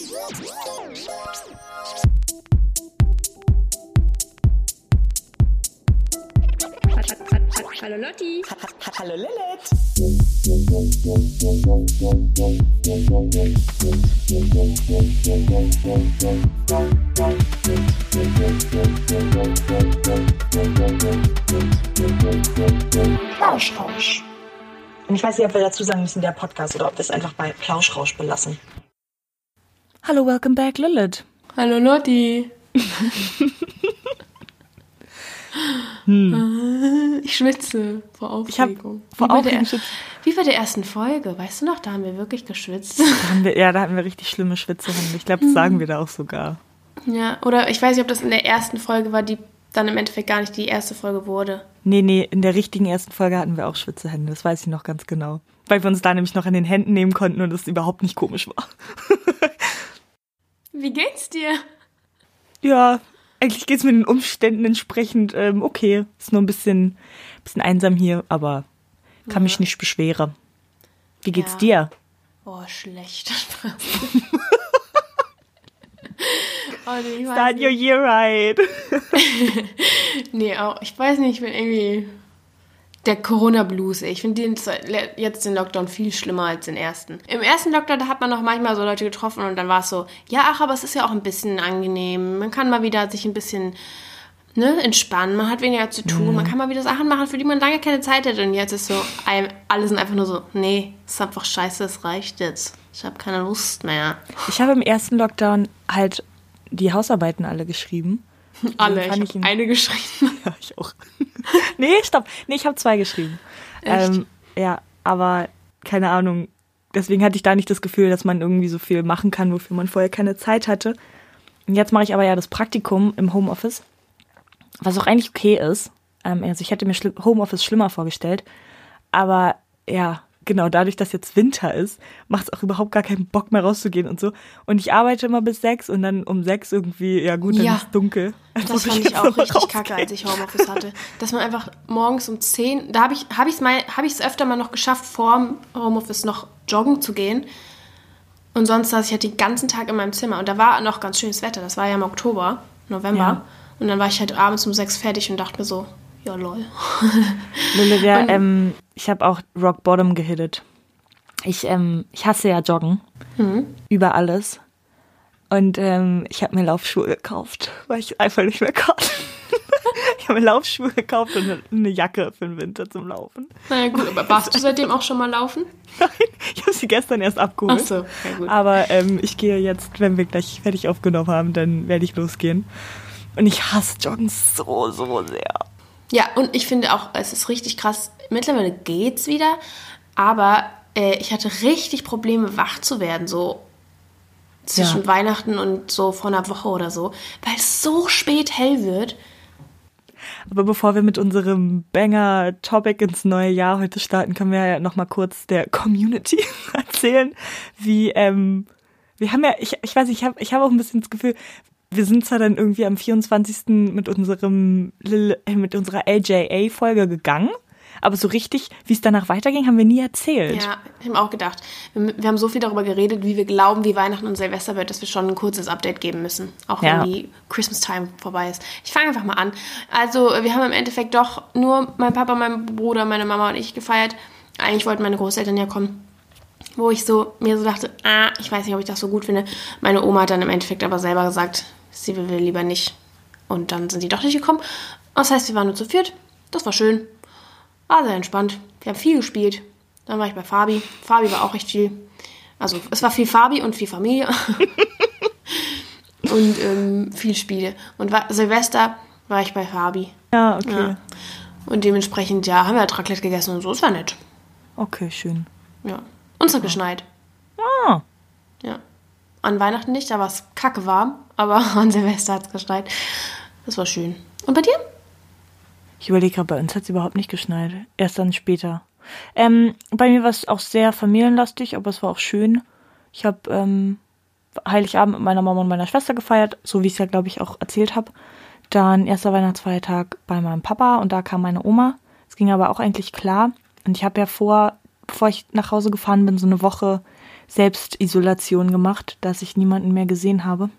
Hallo Lotti. Hallo Lilith. Plauschrausch. Und ich weiß nicht, ob wir dazu sagen müssen, der Podcast, oder ob wir es einfach bei Plauschrausch belassen. Hallo, welcome back, Lilith. Hallo Lotti. Ich schwitze vor Aufregung. Wie bei der ersten Folge, weißt du noch, da haben wir wirklich geschwitzt. Da hatten wir richtig schlimme Schwitzehände. Ich glaube, das sagen wir da auch sogar. Ja, oder ich weiß nicht, ob das in der ersten Folge war, die dann im Endeffekt gar nicht die erste Folge wurde. Nee, in der richtigen ersten Folge hatten wir auch Schwitzehände, das weiß ich noch ganz genau. Weil wir uns da nämlich noch an den Händen nehmen konnten und es überhaupt nicht komisch war. Wie geht's dir? Ja, eigentlich geht's mir den Umständen entsprechend okay. Ist nur ein bisschen einsam hier, aber kann mich nicht beschweren. Wie geht's dir? Oh, schlecht. Nee, Start your year right. Nee, auch, ich weiß nicht, ich bin irgendwie der Corona-Blues. Ich finde jetzt den Lockdown viel schlimmer als den ersten. Im ersten Lockdown, da hat man noch manchmal so Leute getroffen und dann war es so, ja, aber es ist ja auch ein bisschen angenehm. Man kann mal wieder sich ein bisschen entspannen, man hat weniger zu tun, man kann mal wieder Sachen machen, für die man lange keine Zeit hätte. Und jetzt ist so, alle sind einfach nur so, nee, es ist einfach scheiße, es reicht jetzt. Ich habe keine Lust mehr. Ich habe im ersten Lockdown halt die Hausarbeiten alle geschrieben. Alle? Ich habe eine geschrieben. Ja, ich auch. Nee, stopp. Nee, ich habe 2 geschrieben. Echt? Ja, aber keine Ahnung. Deswegen hatte ich da nicht das Gefühl, dass man irgendwie so viel machen kann, wofür man vorher keine Zeit hatte. Und jetzt mache ich aber ja das Praktikum im Homeoffice, was auch eigentlich okay ist. Also ich hätte mir Homeoffice schlimmer vorgestellt. Aber ja, genau, dadurch, dass jetzt Winter ist, macht es auch überhaupt gar keinen Bock mehr rauszugehen und so. Und ich arbeite immer bis 6 und dann um 6 irgendwie, ja gut, dann ist es dunkel. Das fand ich auch richtig kacke, als ich Homeoffice hatte. Dass man einfach morgens um 10, da hab ich's öfter mal noch geschafft, vor Homeoffice noch joggen zu gehen. Und sonst saß ich halt den ganzen Tag in meinem Zimmer. Und da war noch ganz schönes Wetter, das war ja im November. Ja. Und dann war ich halt abends um 6 fertig und dachte mir so, ja, lol. Ich habe auch Rock Bottom gehittet. Ich hasse ja Joggen. Über alles. Und ich habe mir Laufschuhe gekauft, weil ich einfach nicht mehr kann. Ich habe mir Laufschuhe gekauft und eine Jacke für den Winter zum Laufen. Na ja, gut, aber warst du seitdem auch schon mal laufen? Nein, ich habe sie gestern erst abgeholt. Ach so, okay, gut. Aber ich gehe jetzt, wenn wir gleich fertig aufgenommen haben, dann werde ich losgehen. Und ich hasse Joggen so, so sehr. Ja, und ich finde auch, es ist richtig krass, mittlerweile geht's wieder, aber ich hatte richtig Probleme, wach zu werden, so zwischen Weihnachten und so vor einer Woche oder so, weil es so spät hell wird. Aber bevor wir mit unserem Banger-Topic ins neue Jahr heute starten, können wir ja noch mal kurz der Community erzählen, wie, wir haben ja, ich weiß nicht, ich hab auch ein bisschen das Gefühl, wir sind zwar dann irgendwie am 24. mit unserer LJA-Folge gegangen, aber so richtig, wie es danach weiterging, haben wir nie erzählt. Ja, ich habe auch gedacht. Wir haben so viel darüber geredet, wie wir glauben, wie Weihnachten und Silvester wird, dass wir schon ein kurzes Update geben müssen. Auch wenn die Christmas Time vorbei ist. Ich fange einfach mal an. Also, wir haben im Endeffekt doch nur mein Papa, mein Bruder, meine Mama und ich gefeiert. Eigentlich wollten meine Großeltern ja kommen. Wo ich mir so dachte, ich weiß nicht, ob ich das so gut finde. Meine Oma hat dann im Endeffekt aber selber gesagt, sie will lieber nicht. Und dann sind die doch nicht gekommen. Das heißt, wir waren nur zu viert. Das war schön. War sehr entspannt. Wir haben viel gespielt. Dann war ich bei Fabi. Fabi war auch recht viel. Also es war viel Fabi und viel Familie. Und viel Spiele. Und Silvester war ich bei Fabi. Ja, okay. Ja. Und dementsprechend, haben wir Raclette gegessen und so. Es war nett. Okay, schön. Ja. Und es hat geschneit. Ah. Ja. An Weihnachten nicht, da war es kacke warm. Aber an Silvester hat es geschneit. Das war schön. Und bei dir? Ich überlege gerade, bei uns hat es überhaupt nicht geschneit. Erst dann später. Bei mir war es auch sehr familienlastig, aber es war auch schön. Ich habe Heiligabend mit meiner Mama und meiner Schwester gefeiert, so wie ich es ja, glaube ich, auch erzählt habe. Dann erster Weihnachtsfeiertag bei meinem Papa und da kam meine Oma. Es ging aber auch eigentlich klar. Und ich habe ja bevor ich nach Hause gefahren bin, so eine Woche Selbstisolation gemacht, dass ich niemanden mehr gesehen habe.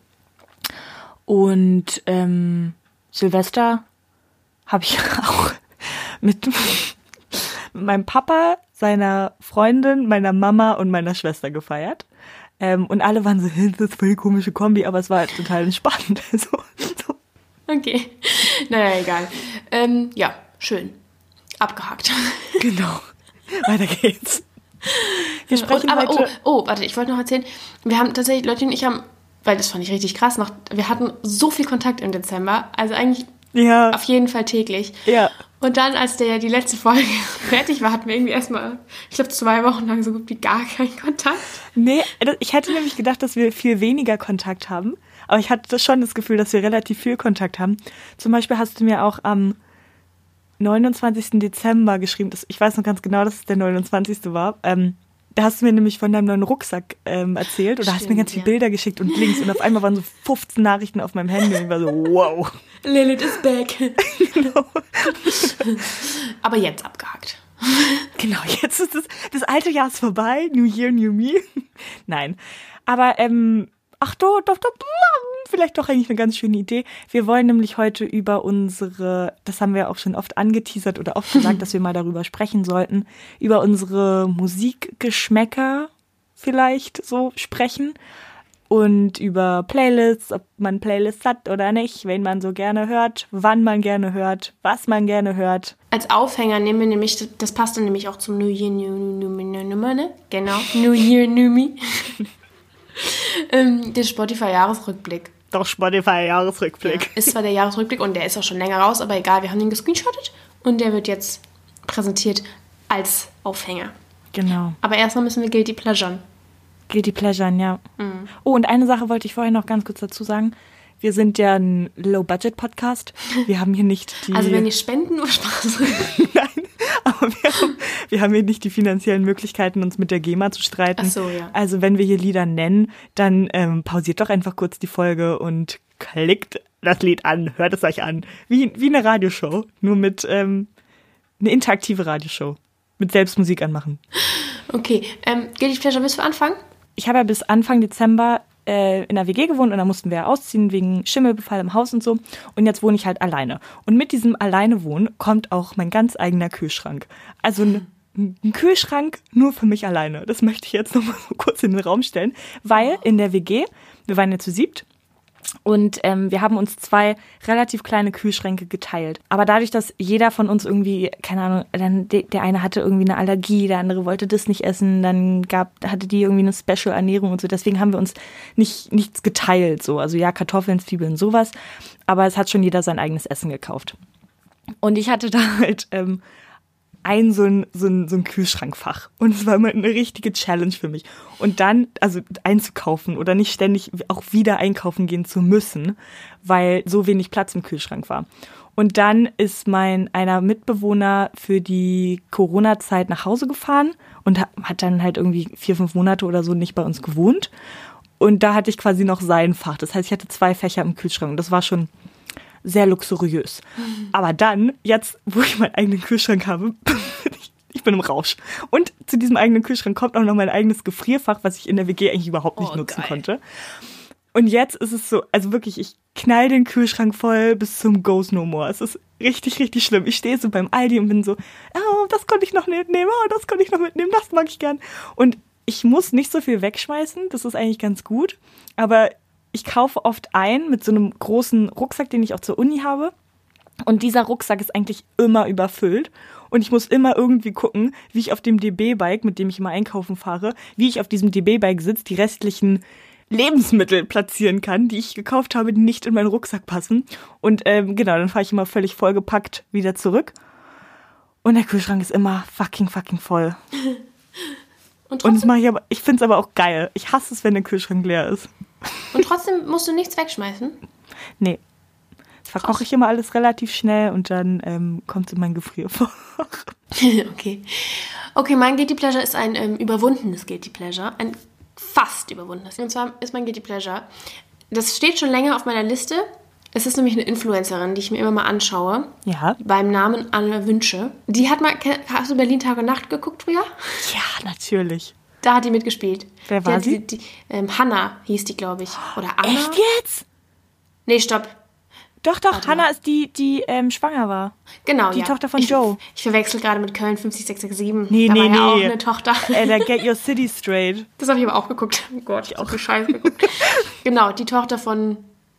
Und Silvester habe ich auch mit meinem Papa, seiner Freundin, meiner Mama und meiner Schwester gefeiert. Und alle waren so, das ist voll die komische Kombi, aber es war halt total entspannt. So. Okay, naja, egal. Ja, schön. Abgehakt. Genau. Weiter geht's. Wir sprechen heute... Warte, ich wollte noch erzählen. Wir haben tatsächlich, Leute und ich haben, weil das fand ich richtig krass, wir hatten so viel Kontakt im Dezember, also eigentlich auf jeden Fall täglich. Ja. Und dann, als die letzte Folge fertig war, hatten wir irgendwie erstmal, ich glaube, 2 Wochen lang so gut wie gar keinen Kontakt. Nee, ich hätte nämlich gedacht, dass wir viel weniger Kontakt haben, aber ich hatte schon das Gefühl, dass wir relativ viel Kontakt haben. Zum Beispiel hast du mir auch am 29. Dezember geschrieben, ich weiß noch ganz genau, dass es der 29. war, da hast du mir nämlich von deinem neuen Rucksack erzählt oder hast mir ganz viele Bilder geschickt und Links und auf einmal waren so 15 Nachrichten auf meinem Handy und ich war so, wow. Lilith is back. Genau. Aber jetzt abgehakt. Genau, jetzt ist das alte Jahr ist vorbei, New Year, New Me. Nein, aber doch, vielleicht doch eigentlich eine ganz schöne Idee. Wir wollen nämlich heute über das haben wir auch schon oft angeteasert oder oft gesagt, dass wir mal darüber sprechen sollten, über unsere Musikgeschmäcker vielleicht so sprechen und über Playlists, ob man Playlists hat oder nicht, wen man so gerne hört, wann man gerne hört, was man gerne hört. Als Aufhänger nehmen wir nämlich, das passt dann nämlich auch zum New Year, New Me, ne? Genau, New Year, New Me. Den Spotify-Jahresrückblick. Doch, Spotify-Jahresrückblick. Ja, ist zwar der Jahresrückblick und der ist auch schon länger raus, aber egal, wir haben den gescreenshottet und der wird jetzt präsentiert als Aufhänger. Genau. Aber erstmal müssen wir Guilty Pleasuren. Guilty Pleasuren, ja. Mhm. Oh, und eine Sache wollte ich vorher noch ganz kurz dazu sagen. Wir sind ja ein Low-Budget-Podcast. Wir haben hier nicht die... Also wenn ihr spenden, nur Spaß. Nein, aber wir haben hier nicht die finanziellen Möglichkeiten, uns mit der GEMA zu streiten. Ach so, ja. Also wenn wir hier Lieder nennen, dann pausiert doch einfach kurz die Folge und klickt das Lied an, hört es euch an. Wie eine Radioshow, nur mit eine interaktive Radioshow. Mit selbst Musik anmachen. Okay, Guilty Pleasure, willst du anfangen? Ich habe ja bis Anfang Dezember in der WG gewohnt und da mussten wir ausziehen wegen Schimmelbefall im Haus und so. Und jetzt wohne ich halt alleine. Und mit diesem Alleinewohnen kommt auch mein ganz eigener Kühlschrank. Also ein Kühlschrank nur für mich alleine. Das möchte ich jetzt nochmal so kurz in den Raum stellen. Weil in der WG, wir waren ja zu 7, und wir haben uns 2 relativ kleine Kühlschränke geteilt. Aber dadurch, dass jeder von uns irgendwie, keine Ahnung, dann der eine hatte irgendwie eine Allergie, der andere wollte das nicht essen, dann hatte die irgendwie eine Special-Ernährung und so. Deswegen haben wir uns nichts geteilt. So. Also ja, Kartoffeln, Zwiebeln, sowas. Aber es hat schon jeder sein eigenes Essen gekauft. Und ich hatte da halt so ein Kühlschrankfach. Und es war immer eine richtige Challenge für mich. Und dann, also einzukaufen oder nicht ständig auch wieder einkaufen gehen zu müssen, weil so wenig Platz im Kühlschrank war. Und dann ist einer Mitbewohner für die Corona-Zeit nach Hause gefahren und hat dann halt irgendwie 4-5 Monate oder so nicht bei uns gewohnt. Und da hatte ich quasi noch sein Fach. Das heißt, ich hatte 2 Fächer im Kühlschrank. Und das war schon sehr luxuriös. Aber dann, jetzt, wo ich meinen eigenen Kühlschrank habe, ich bin im Rausch. Und zu diesem eigenen Kühlschrank kommt auch noch mein eigenes Gefrierfach, was ich in der WG eigentlich überhaupt nicht nutzen konnte. Und jetzt ist es so, also wirklich, ich knall den Kühlschrank voll bis zum Goes No More. Es ist richtig, richtig schlimm. Ich stehe so beim Aldi und bin so, oh, das konnte ich noch mitnehmen, oh, das konnte ich noch mitnehmen, das mag ich gern. Und ich muss nicht so viel wegschmeißen, das ist eigentlich ganz gut. Aber ich kaufe oft ein mit so einem großen Rucksack, den ich auch zur Uni habe. Und dieser Rucksack ist eigentlich immer überfüllt. Und ich muss immer irgendwie gucken, wie ich auf dem DB-Bike, mit dem ich immer einkaufen fahre, wie ich auf diesem DB-Bike sitze, die restlichen Lebensmittel platzieren kann, die ich gekauft habe, die nicht in meinen Rucksack passen. Und genau, dann fahre ich immer völlig vollgepackt wieder zurück. Und der Kühlschrank ist immer fucking voll. Und das mache ich aber, ich finde es aber auch geil. Ich hasse es, wenn der Kühlschrank leer ist. Und trotzdem musst du nichts wegschmeißen? Nee. Das verkoche ich immer alles relativ schnell und dann kommt es in mein Gefrierfach. Okay. Okay, mein Guilty Pleasure ist ein überwundenes Guilty Pleasure. Ein fast überwundenes. Und zwar ist mein Guilty Pleasure, das steht schon länger auf meiner Liste. Es ist nämlich eine Influencerin, die ich mir immer mal anschaue. Ja. Beim Namen Anne Wünsche. Die hat mal, hast du Berlin Tag und Nacht geguckt früher? Ja, natürlich. Da hat die mitgespielt. Wer war sie? Hannah hieß die, glaube ich. Oder Anna. Echt jetzt? Nee, stopp. Doch, Hannah ist die schwanger war. Genau, die Tochter von Joe. Ich verwechsel gerade mit Köln 50667. Nee, da war ja auch nee. eine Tochter. Alter, get your city straight. Das habe ich aber auch geguckt. Oh Gott, ich auch Scheiße geguckt. Genau, die Tochter von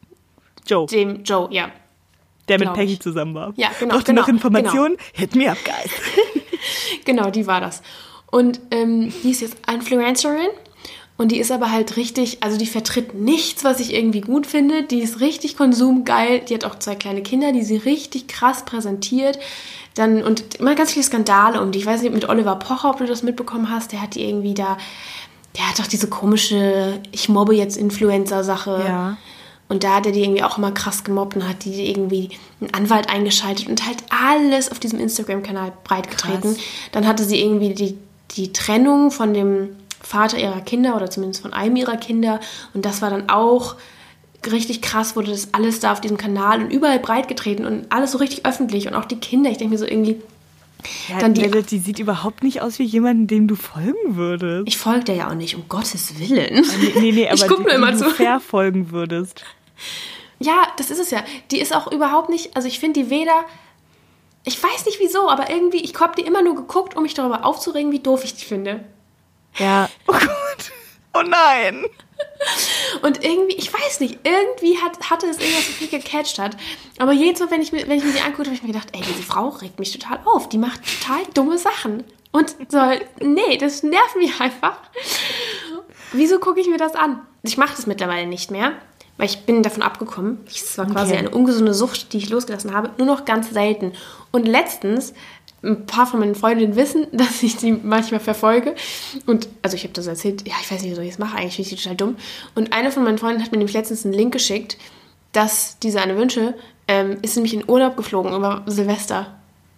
dem Joe, ja. Der mit Peggy zusammen war. Ja, genau. Brauchst du noch Informationen? Genau. Hit me up, guys. Genau, die war das. Und die ist jetzt Influencerin. Und die ist aber halt richtig, also die vertritt nichts, was ich irgendwie gut finde. Die ist richtig konsumgeil. Die hat auch 2 kleine Kinder, die sie richtig krass präsentiert. Und immer ganz viele Skandale um die. Ich weiß nicht, mit Oliver Pocher, ob du das mitbekommen hast. Der hat die irgendwie der hat doch diese komische, ich mobbe jetzt Influencer-Sache. Ja. Und da hat er die irgendwie auch immer krass gemobbt und hat die irgendwie einen Anwalt eingeschaltet und halt alles auf diesem Instagram-Kanal breitgetreten. Krass. Dann hatte sie irgendwie die Trennung von dem Vater ihrer Kinder oder zumindest von einem ihrer Kinder. Und das war dann auch richtig krass, wurde das alles da auf diesem Kanal und überall breitgetreten und alles so richtig öffentlich und auch die Kinder. Ich denke mir so irgendwie... Ja, dann die sieht überhaupt nicht aus wie jemanden, dem du folgen würdest. Ich folge der ja auch nicht, um Gottes Willen. Nee, aber ich gucke mir immer zu. Verfolgen würdest. Ja, das ist es ja. Die ist auch überhaupt nicht, also ich finde die weder, ich weiß nicht wieso, aber irgendwie, ich habe die immer nur geguckt, um mich darüber aufzuregen, wie doof ich die finde. Ja. Oh Gott. Oh nein. Und irgendwie, ich weiß nicht, irgendwie hatte es irgendwas, was mich gecatcht hat. Aber jedes Mal, wenn ich mir die angucke, habe ich mir gedacht, ey, diese Frau regt mich total auf. Die macht total dumme Sachen. Und so, nee, das nervt mich einfach. Wieso gucke ich mir das an? Ich mache das mittlerweile nicht mehr, weil ich bin davon abgekommen. Es war quasi eine ungesunde Sucht, die ich losgelassen habe. Nur noch ganz selten. Und letztens... Ein paar von meinen Freundinnen wissen, dass ich die manchmal verfolge. Und, also ich habe das erzählt, ja, ich weiß nicht, wieso ich das mache, eigentlich finde ich die total dumm. Und eine von meinen Freundinnen hat mir nämlich letztens einen Link geschickt, dass diese Anne Wünsche ist nämlich in Urlaub geflogen über Silvester.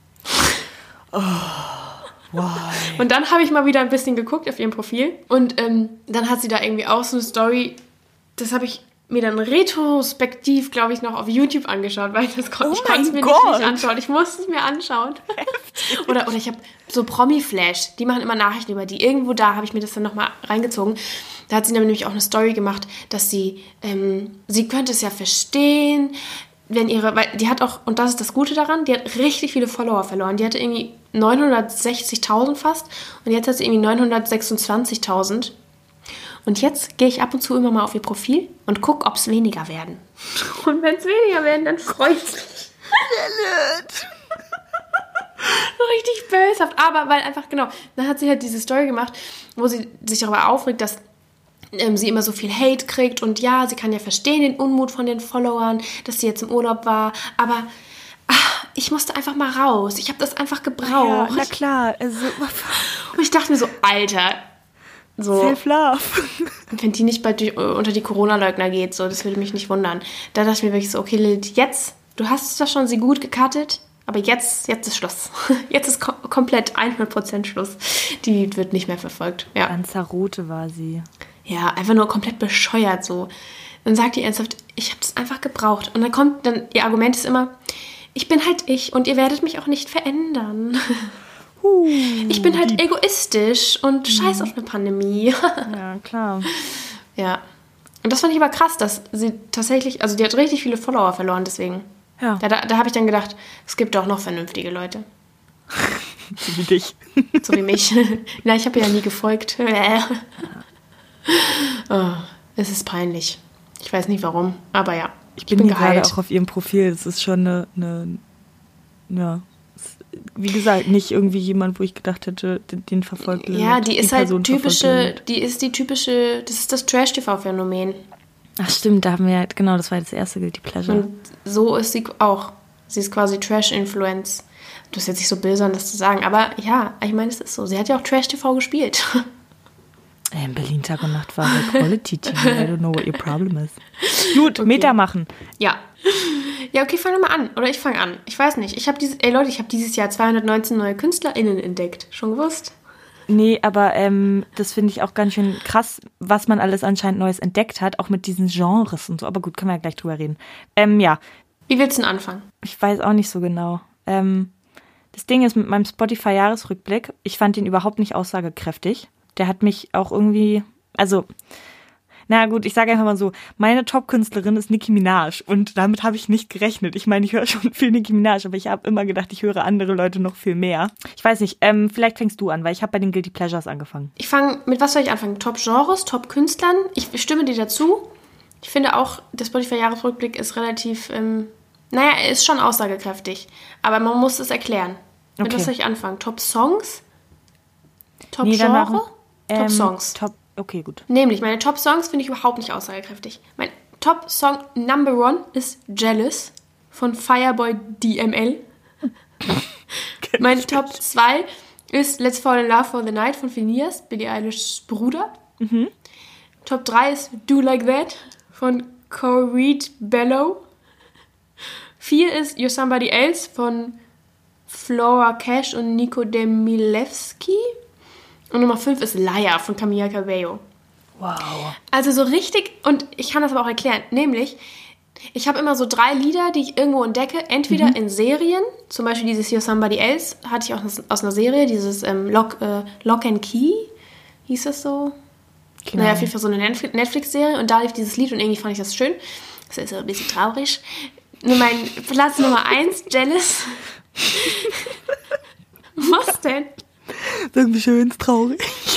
Oh, why? Und dann habe ich mal wieder ein bisschen geguckt auf ihrem Profil. Und dann hat sie da irgendwie auch so eine Story, das habe ich mir dann retrospektiv, glaube ich, noch auf YouTube angeschaut, weil ich konnte es mir nicht anschauen. Ich musste es mir anschauen. oder ich habe so Promi-Flash, die machen immer Nachrichten über die. Irgendwo da habe ich mir das dann nochmal reingezogen. Da hat sie nämlich auch eine Story gemacht, dass sie könnte es ja verstehen, weil die hat auch, und das ist das Gute daran, die hat richtig viele Follower verloren. Die hatte irgendwie 960.000 fast und jetzt hat sie irgendwie 926.000. Und jetzt gehe ich ab und zu immer mal auf ihr Profil und gucke, ob es weniger werden. Und wenn es weniger werden, dann freut es mich. So richtig böshaft. Aber weil einfach, genau, dann hat sie halt diese Story gemacht, wo sie sich darüber aufregt, dass sie immer so viel Hate kriegt. Und ja, sie kann ja verstehen den Unmut von den Followern, dass sie jetzt im Urlaub war. Aber ich musste einfach mal raus. Ich habe das einfach gebraucht. Ja, na klar. Also, und ich dachte mir so, Alter... So, Self-Love. Wenn die nicht bald unter die Corona-Leugner geht, so, das würde mich nicht wundern. Da dachte ich mir wirklich so, okay, Lilith, jetzt, du hast das schon sie gut gecuttet, aber jetzt ist Schluss. Jetzt ist komplett 100% Schluss. Die wird nicht mehr verfolgt. Ja. Lanzarote war sie. Ja, einfach nur komplett bescheuert so. Dann sagt die ernsthaft, ich habe das einfach gebraucht. Und dann ihr Argument ist immer, ich bin halt ich und ihr werdet mich auch nicht verändern. Ich bin halt egoistisch und scheiß auf eine Pandemie. Ja, klar. Ja. Und das fand ich aber krass, dass sie tatsächlich, also die hat richtig viele Follower verloren, deswegen. Ja. Da habe ich dann gedacht, es gibt doch noch vernünftige Leute. So wie dich. So wie mich. Na, ich habe ja nie gefolgt. Oh, es ist peinlich. Ich weiß nicht warum, aber ja. Ich bin gerade auch auf ihrem Profil. Das ist schon eine wie gesagt, nicht irgendwie jemand, wo ich gedacht hätte, den verfolgt. Ja, die ist halt typische, das ist das Trash-TV-Phänomen. Ach stimmt, da haben wir genau, das war das erste Guilty Pleasure. Und so ist sie auch. Sie ist quasi Trash-Influence. Das ist jetzt nicht so böse, das zu sagen, aber ja, ich meine, es ist so. Sie hat ja auch Trash-TV gespielt. In Berlin Tag und Nacht war Quality TV. I don't know what your problem is. Gut, okay. Meter machen. Ja. Ja, okay, fang doch mal an. Oder ich fange an. Ich weiß nicht. Ich habe dieses Jahr 219 neue KünstlerInnen entdeckt. Schon gewusst? Nee, aber das finde ich auch ganz schön krass, was man alles anscheinend Neues entdeckt hat, auch mit diesen Genres und so. Aber gut, können wir ja gleich drüber reden. Ja. Wie willst du denn anfangen? Ich weiß auch nicht so genau. Das Ding ist mit meinem Spotify-Jahresrückblick, ich fand ihn überhaupt nicht aussagekräftig. Der hat mich auch irgendwie, also, na gut, ich sage einfach mal so, meine Top-Künstlerin ist Nicki Minaj und damit habe ich nicht gerechnet. Ich meine, ich höre schon viel Nicki Minaj, aber ich habe immer gedacht, ich höre andere Leute noch viel mehr. Ich weiß nicht, vielleicht fängst du an, weil ich habe bei den Guilty Pleasures angefangen. Mit was soll ich anfangen? Top-Genres, Top-Künstlern? Ich stimme dir dazu. Ich finde auch, der Spotify-Jahresrückblick ist relativ, er ist schon aussagekräftig, aber man muss es erklären. Mit was soll ich anfangen? Top-Songs? Top-Genre? Top-Songs. Okay, gut. Nämlich, meine Top-Songs finde ich überhaupt nicht aussagekräftig. Mein Top-Song Number 1 ist Jealous von Fireboy DML. Mein Top 2 ist Let's Fall in Love for the Night von Phineas, Billie Eilish's Bruder. Top 3 ist Do Like That von Coreed Bellow. 4 ist You're Somebody Else von Flora Cash und Nico Demilewski. Und Nummer 5 ist Liar von Camila Cabello. Wow. Also so richtig, und ich kann das aber auch erklären, nämlich, ich habe immer so 3 Lieder, die ich irgendwo entdecke, entweder in Serien, zum Beispiel dieses You're Somebody Else, hatte ich auch aus einer Serie, dieses Lock and Key, hieß das so? Genau. Naja, auf jeden Fall so eine Netflix-Serie, und da lief dieses Lied und irgendwie fand ich das schön. Das ist so ein bisschen traurig. Nur mein Platz Nummer 1, Jealous. Was denn? Irgendwie schön traurig.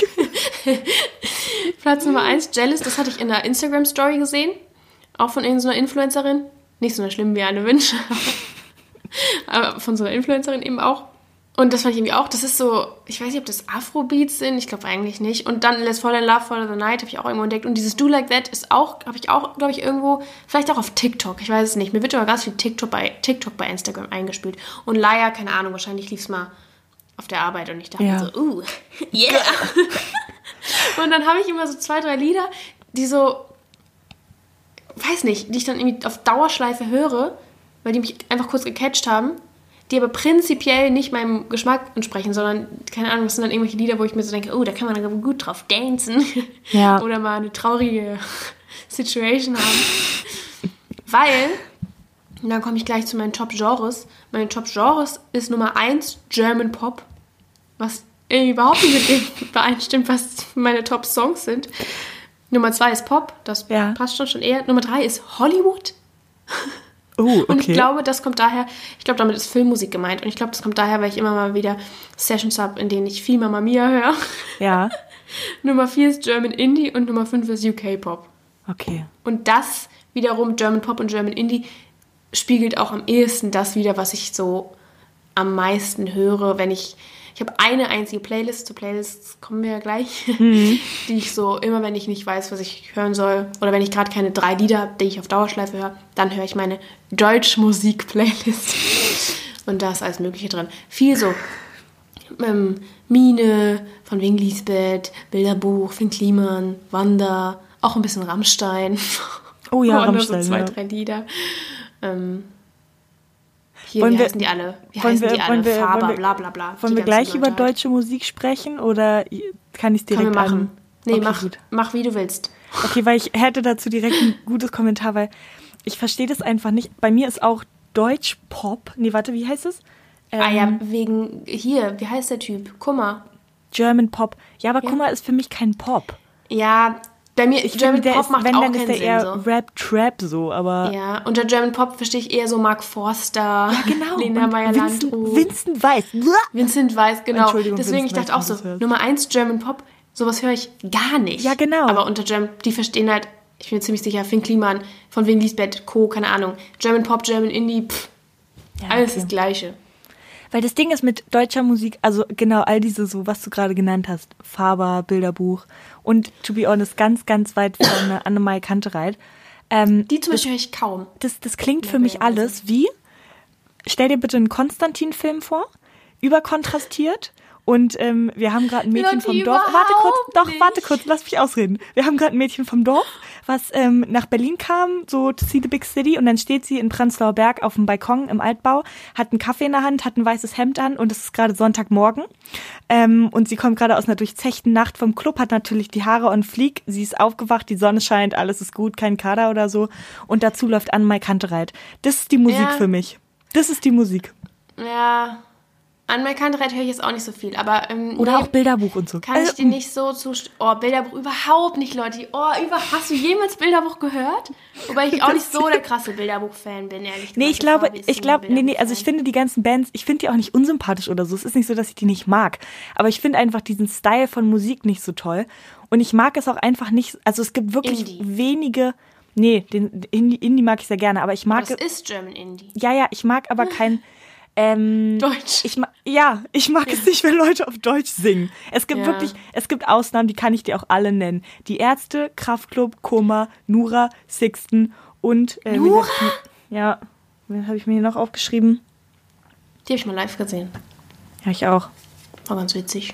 Platz Nummer 1, Jealous, das hatte ich in der Instagram-Story gesehen. Auch von irgendeiner Influencerin. Nicht so eine schlimm wie Anne Winch. Aber von so einer Influencerin eben auch. Und das fand ich irgendwie auch, das ist so, ich weiß nicht, ob das Afrobeats sind, ich glaube eigentlich nicht. Und dann Let's Fall in Love for the Night habe ich auch irgendwo entdeckt. Und dieses Do Like That ist auch, habe ich auch, glaube ich, irgendwo, vielleicht auch auf TikTok, ich weiß es nicht. Mir wird immer ganz viel TikTok bei Instagram eingespielt. Und Liar, keine Ahnung, wahrscheinlich lief es mal auf der Arbeit und ich dachte mir so, yeah. Und dann habe ich immer so 2, 3 Lieder, die so, weiß nicht, die ich dann irgendwie auf Dauerschleife höre, weil die mich einfach kurz gecatcht haben, die aber prinzipiell nicht meinem Geschmack entsprechen, sondern, keine Ahnung, das sind dann irgendwelche Lieder, wo ich mir so denke, da kann man dann gut drauf dancen. Ja. Oder mal eine traurige Situation haben. Weil, und dann komme ich gleich zu meinen Top-Genres. Meine Top-Genres ist Nummer 1 German Pop, was irgendwie überhaupt nicht mit dem übereinstimmt, was meine Top-Songs sind. Nummer 2 ist Pop, das passt schon eher. Nummer 3 ist Hollywood. Okay. Und ich glaube, das kommt daher, ich glaube, damit ist Filmmusik gemeint. Und ich glaube, das kommt daher, weil ich immer mal wieder Sessions habe, in denen ich viel Mamma Mia höre. Ja. Nummer 4 ist German Indie und Nummer 5 ist UK Pop. Okay. Und das wiederum, German Pop und German Indie, spiegelt auch am ehesten das wieder, was ich so am meisten höre, wenn ich habe eine einzige Playlist, zu Playlists kommen wir ja gleich, die ich so immer, wenn ich nicht weiß, was ich hören soll, oder wenn ich gerade keine 3 Lieder habe, die ich auf Dauerschleife höre, dann höre ich meine Deutschmusik-Playlist. Und da ist alles Mögliche drin. Viel so Mine, von wegen Lisbeth, Bilderbuch, Finn Kliman, Wanda, auch ein bisschen Rammstein. Oh ja, Rammstein. So 2, 3 Lieder. Hier, wie heißen die alle? Faber, bla bla bla. Wollen wir gleich über deutsche Musik sprechen oder kann ich es direkt machen? Nee, okay, mach wie du willst. Okay, weil ich hätte dazu direkt ein gutes Kommentar, weil ich verstehe das einfach nicht. Bei mir ist auch Deutsch-Pop. Nee, warte, wie heißt es? Wegen hier, wie heißt der Typ? Kummer. German Pop. Ja, aber Kummer ist für mich kein Pop. Ja, bei mir, German Pop macht auch keinen Sinn. Wenn, dann ist der eher so Rap-Trap so, aber... Ja, unter German Pop verstehe ich eher so Mark Forster, ja, genau. Lena Meyer-Landrut. Vincent Weiss. Vincent Weiss, genau. Deswegen, Vincent ich dachte auch so, Nummer 1 German Pop, sowas höre ich gar nicht. Ja, genau. Aber unter German, die verstehen halt, ich bin mir ziemlich sicher, Finn Kliman, von wegen Lisbeth, Co., keine Ahnung. German Pop, German Indie, alles das Gleiche. Weil das Ding ist mit deutscher Musik, also genau all diese so, was du gerade genannt hast, Faber, Bilderbuch und to be honest, ganz, ganz weit von Annemai Kantereit. Die zum Beispiel höre ich kaum. Das klingt für mich alles wie, stell dir bitte einen Konstantin-Film vor, überkontrastiert und wir haben gerade ein Mädchen vom Dorf. Warte kurz, lass mich ausreden. Wir haben gerade ein Mädchen vom Dorf, was nach Berlin kam, so to see the big city, und dann steht sie in Prenzlauer Berg auf dem Balkon im Altbau, hat einen Kaffee in der Hand, hat ein weißes Hemd an und es ist gerade Sonntagmorgen und sie kommt gerade aus einer durchzechten Nacht vom Club, hat natürlich die Haare on fleek, sie ist aufgewacht, die Sonne scheint, alles ist gut, kein Kader oder so und dazu läuft Annemai Kantereit. Das ist die Musik für mich. Das ist die Musik. Ja, Unbekannte höre ich jetzt auch nicht so viel, aber... Oder auch Bilderbuch und so. Kann ich dir nicht so zustimmen. Oh, Bilderbuch überhaupt nicht, Leute. Oh, hast du jemals Bilderbuch gehört? Wobei ich auch nicht so der krasse Bilderbuch-Fan bin, ehrlich gesagt. Nee, also ich finde die ganzen Bands, ich finde die auch nicht unsympathisch oder so. Es ist nicht so, dass ich die nicht mag. Aber ich finde einfach diesen Style von Musik nicht so toll. Und ich mag es auch einfach nicht, also es gibt wirklich wenige... Nee, den Indie mag ich sehr gerne, aber ich mag... Das ist German Indie. Ja, ich mag aber kein... Deutsch. Ich mag es nicht, wenn Leute auf Deutsch singen. Es gibt Ausnahmen, die kann ich dir auch alle nennen. Die Ärzte, Kraftklub, Koma, Nura, Sixten und... Nura? Wen habe ich mir hier noch aufgeschrieben? Die habe ich mal live gesehen. Ja, ich auch. War ganz witzig.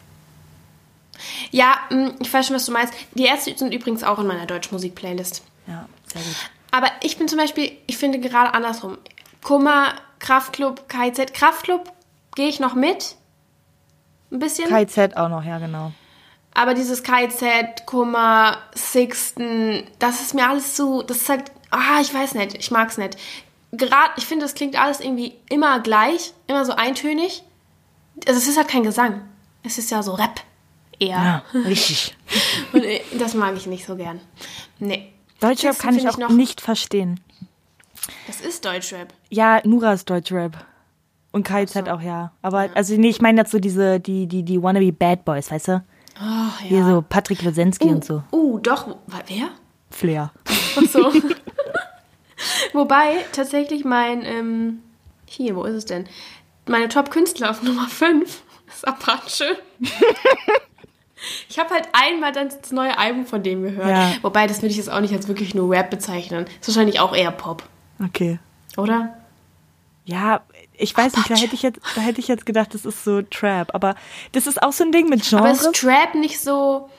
Ja, ich weiß schon, was du meinst. Die Ärzte sind übrigens auch in meiner Deutschmusik-Playlist. Ja, sehr gut. Aber ich bin zum Beispiel, ich finde gerade andersrum. Kummer, Kraftklub, KIZ. Kraftklub gehe ich noch mit. Ein bisschen. KIZ auch noch, ja, genau. Aber dieses KIZ, Kummer, Sixten, das ist mir alles so, das ist halt, ich weiß nicht, ich mag's nicht. Gerade, ich finde, das klingt alles irgendwie immer gleich, immer so eintönig. Also es ist halt kein Gesang. Es ist ja so Rap eher. Ja, richtig. Und das mag ich nicht so gern. Nee. Deutschrap kann ich auch nicht verstehen. Das ist Deutschrap. Ja, Nura ist Deutschrap. Und KIZ auch, ja. Aber, also nee, ich meine jetzt so die wannabe Bad Boys, weißt du? Oh, ja. Hier so Patrick Losensky und so. Doch. Wer? Flair. Ach so. Wobei, tatsächlich wo ist es denn? Meine Top-Künstler auf Nummer 5 ist Apache. Ich habe halt einmal dann das neue Album von dem gehört. Ja. Wobei, das würde ich jetzt auch nicht als wirklich nur Rap bezeichnen. Ist wahrscheinlich auch eher Pop. Okay. Oder? Ja, ich weiß nicht, da hätte ich jetzt gedacht, das ist so Trap. Aber das ist auch so ein Ding mit Genre. Aber ist Trap nicht so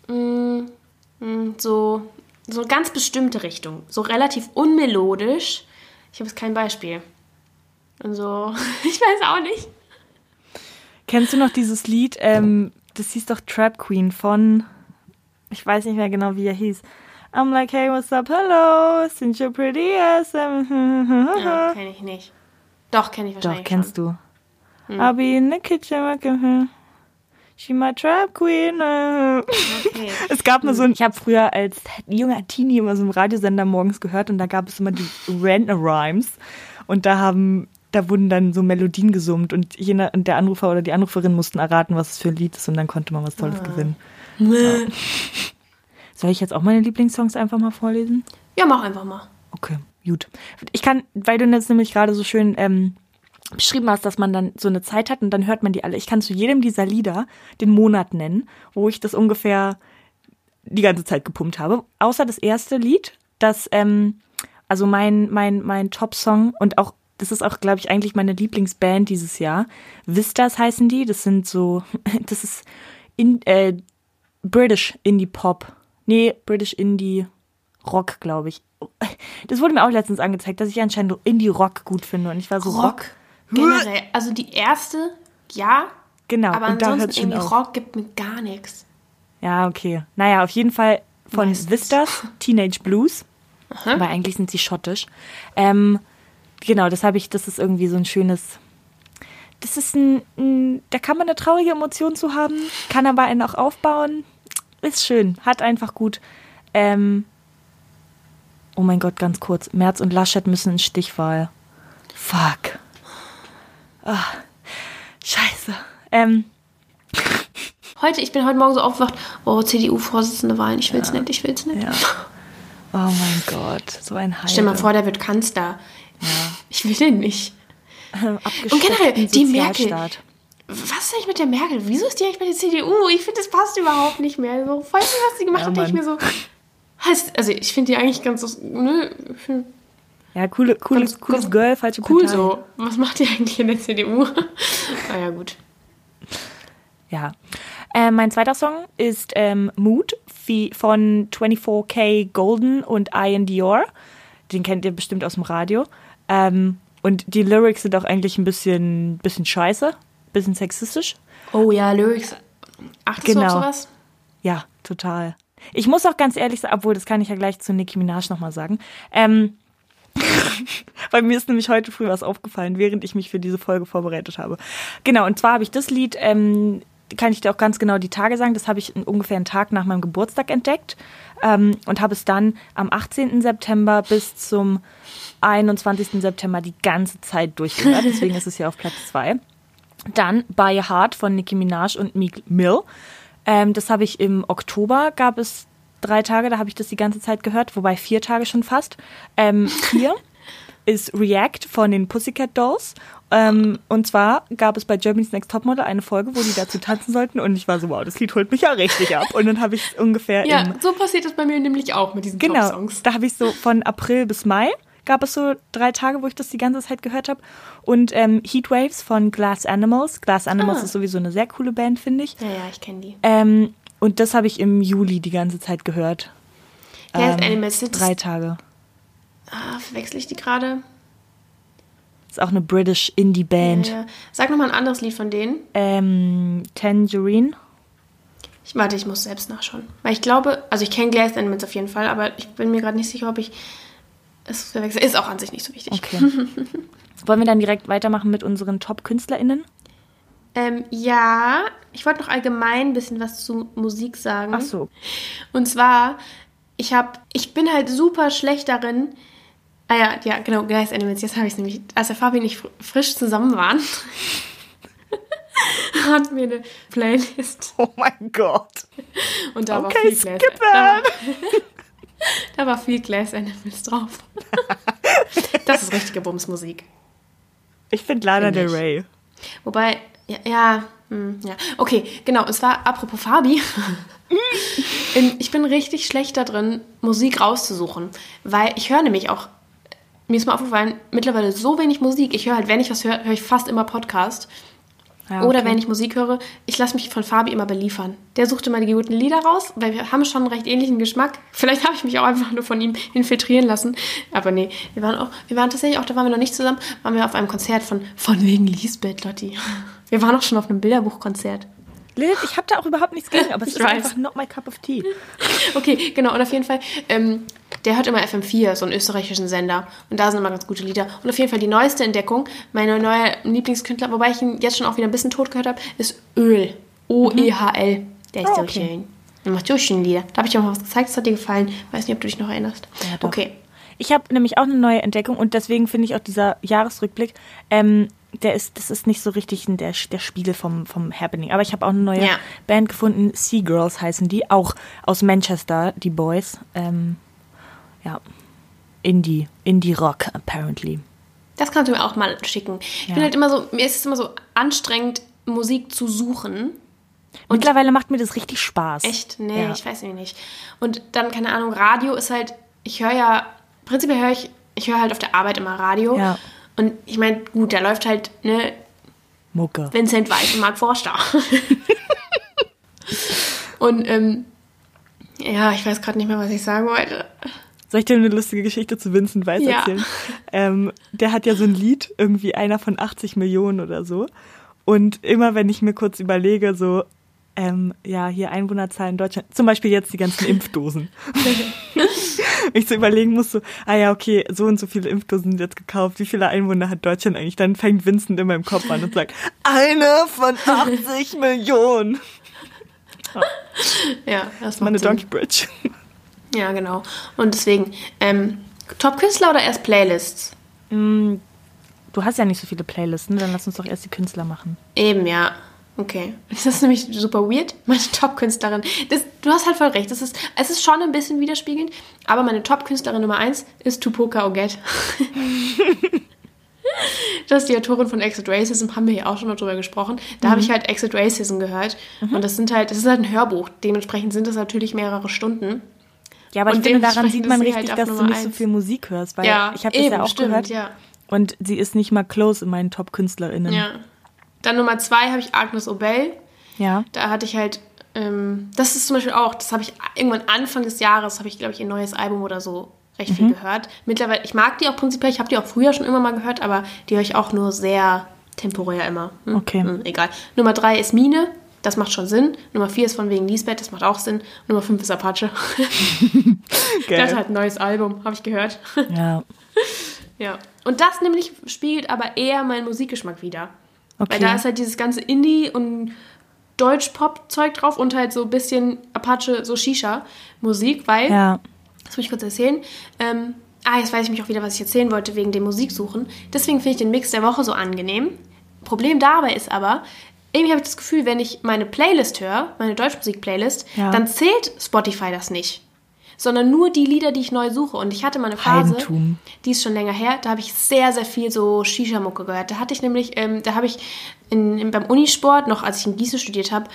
so ganz bestimmte Richtung? So relativ unmelodisch. Ich habe jetzt kein Beispiel. Und so, ich weiß auch nicht. Kennst du noch dieses Lied, das hieß doch Trap Queen von, ich weiß nicht mehr genau, wie er hieß. I'm like, hey, what's up, hello, since you're pretty as... Ja, kenn ich nicht. Doch, kenn ich wahrscheinlich. Doch, kennst du. I'll be in the kitchen, she my Trap Queen. Okay. Es gab nur so ich habe früher als junger Teenie immer so einen Radiosender morgens gehört und da gab es immer die Random Rhymes und da wurden dann so Melodien gesummt und der Anrufer oder die Anruferin mussten erraten, was es für ein Lied ist und dann konnte man was Tolles gewinnen. Ja. Soll ich jetzt auch meine Lieblingssongs einfach mal vorlesen? Ja, mach einfach mal. Okay, gut. Ich kann, weil du jetzt nämlich gerade so schön beschrieben hast, dass man dann so eine Zeit hat und dann hört man die alle. Ich kann zu jedem dieser Lieder den Monat nennen, wo ich das ungefähr die ganze Zeit gepumpt habe. Außer das erste Lied, das, also mein Top-Song und auch das ist auch, glaube ich, eigentlich meine Lieblingsband dieses Jahr. Vistas heißen die. Das ist British Indie Pop. Nee, British Indie Rock, glaube ich. Das wurde mir auch letztens angezeigt, dass ich anscheinend Indie Rock gut finde. Und ich war so Rock. Generell. Also die erste, ja. Genau. Aber und da ansonsten irgendwie Rock gibt mir gar nichts. Ja, okay. Naja, auf jeden Fall von Vistas, Teenage Blues. Aha. Aber eigentlich sind sie schottisch. Genau, das ist irgendwie so ein schönes, das ist da kann man eine traurige Emotion zu haben, kann aber einen auch aufbauen, ist schön, hat einfach gut, oh mein Gott, ganz kurz, Merz und Laschet müssen in Stichwahl. Fuck. Ach, scheiße. Ich bin heute Morgen so aufgewacht, CDU-Vorsitzende Wahlen, ich will's nicht. Ja. Oh mein Gott, so ein Heide. Stell mal vor, der wird Kanzler. Ja. Ich will den nicht. Und generell, die Merkel. Was ist eigentlich mit der Merkel? Wieso ist die eigentlich bei der CDU? Ich finde, das passt überhaupt nicht mehr. So, weißt du, was die gemacht hat? Ich mir so. Also, ich finde die eigentlich ganz. Ja, cooles Girl, falsche Partei. Cool so. Was macht die eigentlich in der CDU? Ja, gut. Ja. Mein zweiter Song ist Mood von 24K Golden und Ian Dior. Den kennt ihr bestimmt aus dem Radio. Und die Lyrics sind auch eigentlich ein bisschen scheiße, ein bisschen sexistisch. Oh ja, Lyrics. Achtest du auf sowas? Ja, total. Ich muss auch ganz ehrlich sagen, obwohl, das kann ich ja gleich zu Nicki Minaj nochmal sagen. Weil mir ist nämlich heute früh was aufgefallen, während ich mich für diese Folge vorbereitet habe. Genau, und zwar habe ich das Lied, kann ich dir auch ganz genau die Tage sagen, das habe ich ungefähr einen Tag nach meinem Geburtstag entdeckt und habe es dann am 18. September bis zum 21. September die ganze Zeit durchgehört. Deswegen ist es ja auf Platz 2. Dann By Your Heart von Nicki Minaj und Meek Mill. Das habe ich im Oktober, gab es 3 Tage, da habe ich das die ganze Zeit gehört, wobei 4 Tage schon fast. 4 ist React von den Pussycat Dolls. Und zwar gab es bei Germany's Next Topmodel eine Folge, wo die dazu tanzen sollten und ich war so, wow, das Lied holt mich ja richtig ab. Und dann habe ich es ungefähr so passiert das bei mir nämlich auch mit diesen Top-Songs. Da habe ich so von April bis Mai gab es so 3 Tage, wo ich das die ganze Zeit gehört habe. Und Heatwaves von Glass Animals. Glass Animals ist sowieso eine sehr coole Band, finde ich. Ja, ich kenne die. Und das habe ich im Juli die ganze Zeit gehört. Glass Animals sind 3 Tage. Verwechsel ich die gerade? Ist auch eine British Indie-Band. Ja. Sag nochmal ein anderes Lied von denen. Tangerine. Ich muss selbst nachschauen. Weil ich glaube, also ich kenne Glass Animals auf jeden Fall, aber ich bin mir gerade nicht sicher, ob ich es verwechsel. Ist auch an sich nicht so wichtig. Okay. Wollen wir dann direkt weitermachen mit unseren Top-KünstlerInnen? Ja, ich wollte noch allgemein ein bisschen was zu Musik sagen. Ach so. Und zwar, ich bin halt super schlecht darin. Ja, genau, Glass Animals. Jetzt habe ich es nämlich, als der Fabi nicht frisch zusammen waren, hatten wir eine Playlist. Oh mein Gott. Und da okay, war viel da war viel Glass Animals drauf. Das ist richtige Bumsmusik. Ich finde Lana Del Rey. Wobei, ja. Okay, genau. Und zwar, apropos Fabi. Ich bin richtig schlecht da drin, Musik rauszusuchen. Weil ich höre nämlich auch, mir ist mal aufgefallen, mittlerweile so wenig Musik. Ich höre halt, wenn ich was höre, höre ich fast immer Podcast. Ja, okay. Oder wenn ich Musik höre, ich lasse mich von Fabi immer beliefern. Der sucht immer die guten Lieder raus, weil wir haben schon einen recht ähnlichen Geschmack. Vielleicht habe ich mich auch einfach nur von ihm infiltrieren lassen. Aber nee, wir waren tatsächlich auch, da waren wir noch nicht zusammen, waren wir auf einem Konzert von wegen Lisbeth, Lotti. Wir waren auch schon auf einem Bilderbuchkonzert. Lilith, ich habe da auch überhaupt nichts gegen, aber es ist einfach not my cup of tea. Okay, genau. Und auf jeden Fall, der hört immer FM4, so einen österreichischen Sender. Und da sind immer ganz gute Lieder. Und auf jeden Fall die neueste Entdeckung, meine neue Lieblingskünstler, wobei ich ihn jetzt schon auch wieder ein bisschen tot gehört habe, ist Öl. O-E-H-L. Der ist so schön. Der macht so schön Lieder. Da habe ich dir auch mal was gezeigt, das hat dir gefallen. Weiß nicht, ob du dich noch erinnerst. Ja, doch. Okay. Ich habe nämlich auch eine neue Entdeckung und deswegen finde ich auch dieser Jahresrückblick, das ist nicht so richtig der Spiegel vom Happening. Aber ich habe auch eine neue Band gefunden, Sea Girls heißen die, auch aus Manchester, die Boys. Indie-Rock, apparently. Das kannst du mir auch mal schicken. Ich bin halt immer so, mir ist es immer so anstrengend, Musik zu suchen. Und mittlerweile macht mir das richtig Spaß. Echt? Nee, ich weiß nicht. Und dann, keine Ahnung, Radio ist halt, prinzipiell höre ich höre halt auf der Arbeit immer Radio. Ja. Und ich meine, gut, da läuft halt, Mucke. Vincent Weiss und Mark Forster. Und, ich weiß gerade nicht mehr, was ich sagen wollte. Soll ich dir eine lustige Geschichte zu Vincent Weiss erzählen? Der hat ja so ein Lied, irgendwie einer von 80 Millionen oder so. Und immer, wenn ich mir kurz überlege, so, hier Einwohnerzahl in Deutschland, zum Beispiel jetzt die ganzen Impfdosen. Ich so überlegen muss, so, okay, so und so viele Impfdosen sind jetzt gekauft, wie viele Einwohner hat Deutschland eigentlich? Dann fängt Vincent in meinem Kopf an und sagt, eine von 80 Millionen. Ja, das war eine Donkey Bridge. Ja, genau. Und deswegen, Top-Künstler oder erst Playlists? Du hast ja nicht so viele Playlists, ne? Dann lass uns doch erst die Künstler machen. Eben, ja. Okay. Das ist nämlich super weird. Meine Top-Künstlerin. Du hast halt voll recht. Es ist schon ein bisschen widerspiegelnd, aber meine Top-Künstlerin Nummer 1 ist Tupoka Oget. Das ist die Autorin von Exit Racism, haben wir hier auch schon mal drüber gesprochen. Da habe ich halt Exit Racism gehört. Und das ist halt ein Hörbuch. Dementsprechend sind das natürlich mehrere Stunden. Ja, aber ich finde, daran sieht man richtig, dass du nicht so viel Musik hörst, weil ich habe das ja auch gehört. Ja. Und sie ist nicht mal close in meinen Top-KünstlerInnen. Ja. Dann Nummer 2 habe ich Agnes Obel. Ja. Da hatte ich halt, das ist zum Beispiel auch, das habe ich irgendwann Anfang des Jahres, habe ich, glaube ich, ihr neues Album oder so recht viel gehört. Mittlerweile, ich mag die auch prinzipiell, ich habe die auch früher schon immer mal gehört, aber die höre ich auch nur sehr temporär immer. Okay. Egal. Nummer 3 ist Mine, das macht schon Sinn. Nummer 4 ist von wegen Lisbeth, das macht auch Sinn. Nummer 5 ist Apache. Der hat halt ein neues Album, habe ich gehört. Ja. Ja. Und das nämlich spiegelt aber eher meinen Musikgeschmack wider. Okay. Weil da ist halt dieses ganze Indie- und Deutsch-Pop-Zeug drauf und halt so ein bisschen Apache, so Shisha-Musik, weil, das muss ich kurz erzählen, jetzt weiß ich mich auch wieder, was ich erzählen wollte, wegen dem Musiksuchen. Deswegen finde ich den Mix der Woche so angenehm. Problem dabei ist aber, irgendwie habe ich das Gefühl, wenn ich meine Playlist höre, meine Deutschmusik-Playlist, dann zählt Spotify das nicht. Sondern nur die Lieder, die ich neu suche. Und ich hatte mal eine Phase, die ist schon länger her, da habe ich sehr, sehr viel so Shisha-Mucke gehört. Da hatte ich nämlich, beim Unisport, noch als ich in Gießen studiert habe,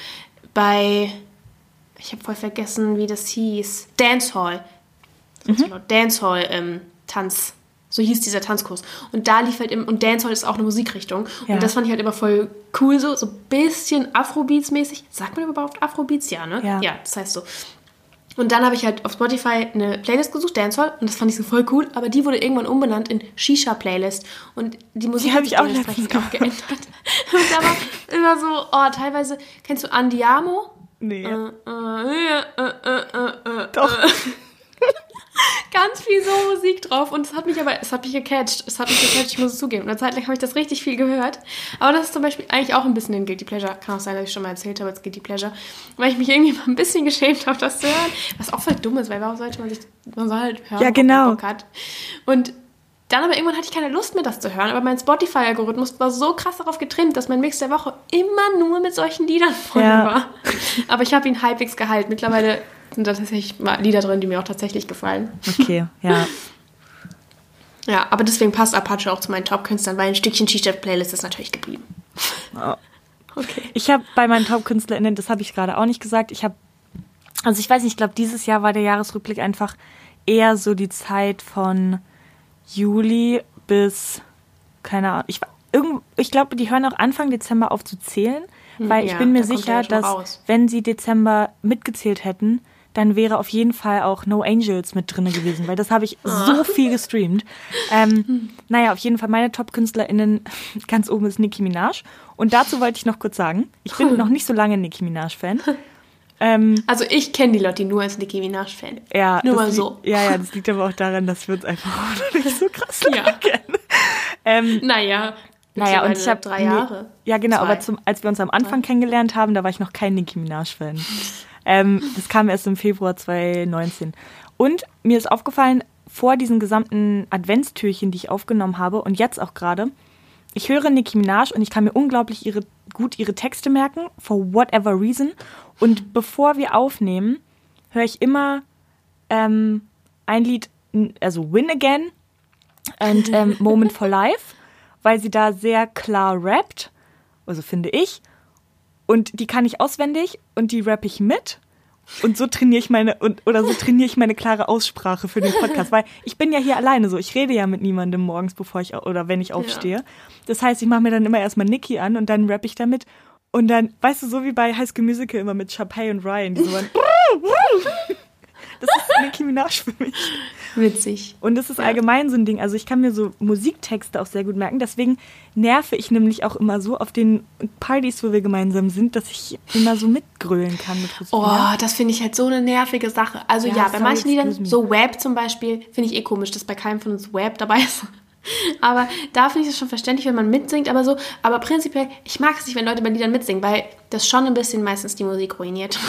ich habe voll vergessen, wie das hieß, Dancehall. Dancehall-Tanz. So hieß dieser Tanzkurs. Und da lief halt und Dancehall ist auch eine Musikrichtung. Ja. Und das fand ich halt immer voll cool, so ein bisschen Afrobeats-mäßig. Sagt man überhaupt Afrobeats? Ja, ne? Ja, das heißt so. Und dann habe ich halt auf Spotify eine Playlist gesucht, Dancehall, und das fand ich so voll cool, aber die wurde irgendwann umbenannt in Shisha-Playlist. Und die Musik habe ich auch letztens auch geändert. Und da war immer so, teilweise, kennst du Andiamo? Nee. Doch. Ganz viel so Musik drauf und es hat mich gecatcht. Ich muss es zugeben. Und eine Zeit lang habe ich das richtig viel gehört. Aber das ist zum Beispiel eigentlich auch ein bisschen ein Guilty Pleasure. Kann auch sein, dass ich schon mal erzählt habe als Guilty Pleasure. Weil ich mich irgendwie mal ein bisschen geschämt habe, das zu hören. Was auch voll dumm ist, weil warum sollte man soll halt hören, ja, genau. Bock hat. Und dann aber irgendwann hatte ich keine Lust mehr, das zu hören. Aber mein Spotify-Algorithmus war so krass darauf getrimmt, dass mein Mix der Woche immer nur mit solchen Liedern voll war. Aber ich habe ihn halbwegs gehalten. Mittlerweile sind da tatsächlich mal Lieder drin, die mir auch tatsächlich gefallen. Okay, ja. Ja, aber deswegen passt Apache auch zu meinen Top-Künstlern, weil ein Stückchen Shisha-Playlist ist natürlich geblieben. Oh. Okay. Ich habe bei meinen Top-KünstlerInnen, das habe ich gerade auch nicht gesagt, ich weiß nicht, ich glaube, dieses Jahr war der Jahresrückblick einfach eher so die Zeit von Juli bis, keine Ahnung, ich glaube, die hören auch Anfang Dezember auf zu zählen, weil ich bin mir sicher, dass wenn sie Dezember mitgezählt hätten, dann wäre auf jeden Fall auch No Angels mit drin gewesen, weil das habe ich so viel gestreamt. Auf jeden Fall meine Top-KünstlerInnen, ganz oben ist Nicki Minaj. Und dazu wollte ich noch kurz sagen, ich bin noch nicht so lange Nicki Minaj-Fan. Also ich kenne die Lotti nur als Nicki Minaj-Fan. Ja, nur mal so. Ja, das liegt aber auch daran, dass wir uns einfach auch noch nicht so krass lange kennen. Und ich habe 3 Jahre. Ja, genau, aber als wir uns am Anfang kennengelernt haben, da war ich noch kein Nicki Minaj-Fan. Das kam erst im Februar 2019. Und mir ist aufgefallen, vor diesen gesamten Adventstürchen, die ich aufgenommen habe und jetzt auch gerade, ich höre Nicki Minaj und ich kann mir unglaublich gut ihre Texte merken, for whatever reason. Und bevor wir aufnehmen, höre ich immer ein Lied, also Win Again und Moment for Life, weil sie da sehr klar rappt, also finde ich. Und die kann ich auswendig und die rappe ich mit. Und so trainiere ich meine klare Aussprache für den Podcast. Weil ich bin ja hier alleine so. Ich rede ja mit niemandem morgens, wenn ich aufstehe. Ja. Das heißt, ich mache mir dann immer erstmal Nicki an und dann rappe ich damit. Und dann, weißt du, so wie bei High School Musical immer mit Sharpay und Ryan, die so waren. Das ist Nicki Minaj für mich. Witzig. Und das ist allgemein so ein Ding. Also ich kann mir so Musiktexte auch sehr gut merken. Deswegen nerve ich nämlich auch immer so auf den Partys, wo wir gemeinsam sind, dass ich immer so mitgrölen kann. Das finde ich halt so eine nervige Sache. Also bei manchen Liedern, so Web zum Beispiel, finde ich komisch, dass bei keinem von uns Web dabei ist. Aber da finde ich es schon verständlich, wenn man mitsingt. Aber prinzipiell, ich mag es nicht, wenn Leute bei Liedern mitsingen, weil das schon ein bisschen meistens die Musik ruiniert.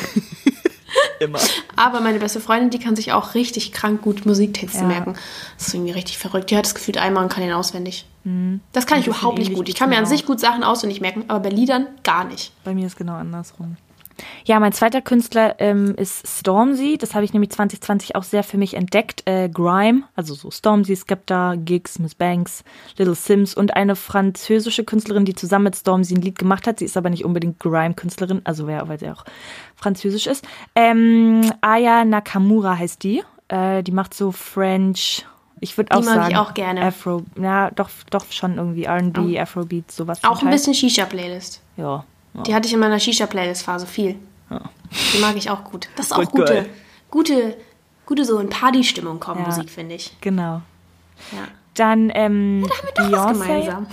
Immer. Aber meine beste Freundin, die kann sich auch richtig krank gut Musiktexte merken. Das ist irgendwie richtig verrückt. Die hat das gefühlt einmal und kann den auswendig. Das kann ich überhaupt nicht gut. Ich kann mir an sich gut Sachen auswendig merken, aber bei Liedern gar nicht. Bei mir ist genau andersrum. Ja, mein zweiter Künstler ist Stormzy. Das habe ich nämlich 2020 auch sehr für mich entdeckt. Grime, also so Stormzy, Skepta, Giggs, Miss Banks, Little Sims und eine französische Künstlerin, die zusammen mit Stormzy ein Lied gemacht hat. Sie ist aber nicht unbedingt Grime-Künstlerin, weil sie auch französisch ist. Aya Nakamura heißt die. Die macht so French, ich würde auch sagen. Die mag ich auch gerne. Afro, ja, doch schon irgendwie R&B, Afrobeat, sowas. Auch ein bisschen Shisha-Playlist. Ja. Die hatte ich in meiner Shisha-Playlist-Phase viel. Ja. Die mag ich auch gut. Das ist auch gute so in Party-Stimmung kommen, Musik, finde ich. Genau. Ja. Dann da haben wir doch was gemeinsam.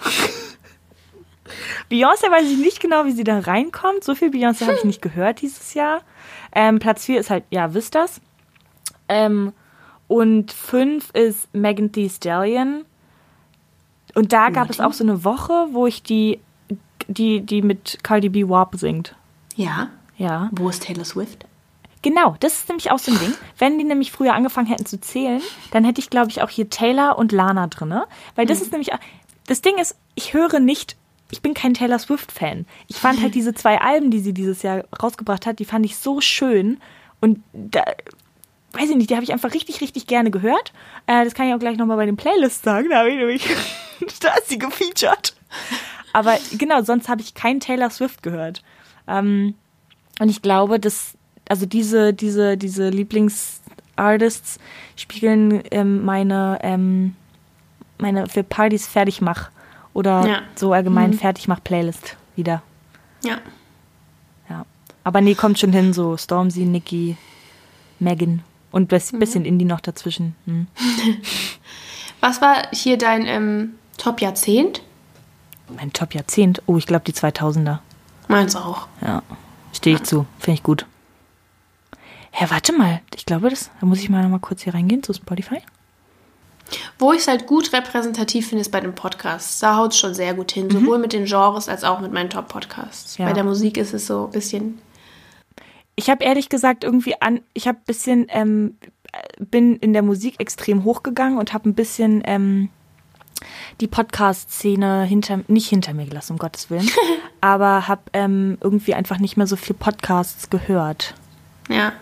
Beyoncé weiß ich nicht genau, wie sie da reinkommt. So viel Beyoncé habe ich nicht gehört dieses Jahr. Platz 4 ist halt, wisst das. Und 5 ist Megan Thee Stallion. Und da gab es auch so eine Woche, wo ich die mit Cardi B WAP singt. Ja? Ja. Wo ist Taylor Swift? Genau, das ist nämlich auch so ein Ding. Wenn die nämlich früher angefangen hätten zu zählen, dann hätte ich, glaube ich, auch hier Taylor und Lana drin. Weil das ist nämlich, das Ding ist, ich bin kein Taylor Swift-Fan. Ich fand halt diese 2 Alben, die sie dieses Jahr rausgebracht hat, die fand ich so schön. Und da, weiß ich nicht, die habe ich einfach richtig, richtig gerne gehört. Das kann ich auch gleich nochmal bei den Playlists sagen. Da habe ich nämlich, da ist sie gefeatured. Aber genau, sonst habe ich keinen Taylor Swift gehört. Und ich glaube, dass also diese Lieblingsartists spiegeln meine für Partys Fertigmach oder so allgemein Fertigmach-Playlist wieder. Ja. Ja. Aber nee, kommt schon hin, so Stormzy, Nicki, Megan und bisschen Indie noch dazwischen. Was war hier dein Top-Jahrzehnt? Mein Top-Jahrzehnt? Oh, ich glaube die 2000er. Meins auch. Ja, stehe ich zu. Finde ich gut. Hä, warte mal. Ich glaube, da muss ich mal noch mal kurz hier reingehen zu Spotify. Wo ich es halt gut repräsentativ finde, ist bei den Podcasts. Da haut es schon sehr gut hin. Sowohl mit den Genres als auch mit meinen Top-Podcasts. Ja. Bei der Musik ist es so ein bisschen... Ich habe ehrlich gesagt ich habe ein bisschen, bin in der Musik extrem hochgegangen und habe ein bisschen die Podcast-Szene nicht hinter mir gelassen, um Gottes Willen. Aber habe irgendwie einfach nicht mehr so viel Podcasts gehört. Ja.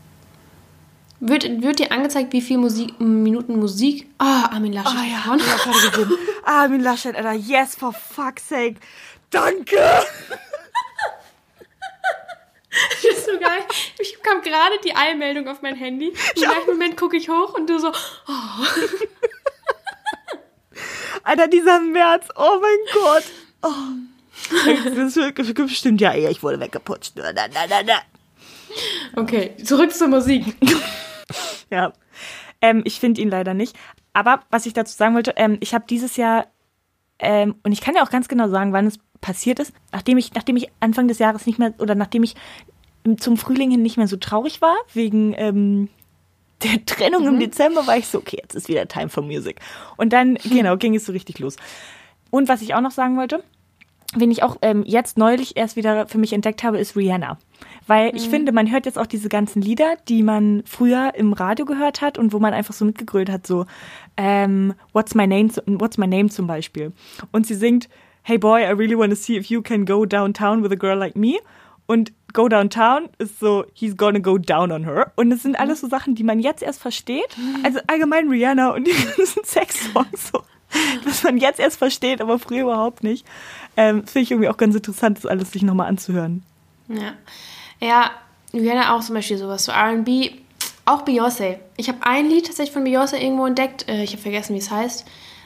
Wird dir angezeigt, wie viel Minuten Musik? Armin Laschet. Ja, Armin Laschet, Alter, yes, for fuck's sake. Danke! Das ist so geil. Ich kam gerade die Eilmeldung auf mein Handy. Im gleichen Moment gucke ich hoch und du so, Alter, dieser März, oh mein Gott. Oh. Das ist bestimmt, ja, ich wurde weggeputscht. Okay, zurück zur Musik. Ja, ich finde ihn leider nicht. Aber was ich dazu sagen wollte, ich habe dieses Jahr, und ich kann ja auch ganz genau sagen, wann es passiert ist, nachdem ich Anfang des Jahres nicht mehr, oder nachdem ich zum Frühling hin nicht mehr so traurig war, wegen der Trennung im Dezember, war ich so, okay, jetzt ist wieder Time for Music. Und dann, ging es so richtig los. Und was ich auch noch sagen wollte, wen ich auch jetzt neulich erst wieder für mich entdeckt habe, ist Rihanna. Weil ich finde, man hört jetzt auch diese ganzen Lieder, die man früher im Radio gehört hat und wo man einfach so mitgegrölt hat, so What's My Name zum Beispiel. Und sie singt, Hey boy, I really want to see if you can go downtown with a girl like me. Und Go Downtown ist so, he's gonna go down on her. Und das sind alles so Sachen, die man jetzt erst versteht. Also allgemein Rihanna und die ganzen Sex-Songs so. Was man jetzt erst versteht, aber früher überhaupt nicht. Finde ich irgendwie auch ganz interessant, das alles sich nochmal anzuhören. Ja, Rihanna auch zum Beispiel sowas, so R&B, auch Beyoncé. Ich habe ein Lied tatsächlich von Beyoncé irgendwo entdeckt, ich habe vergessen, wie es heißt.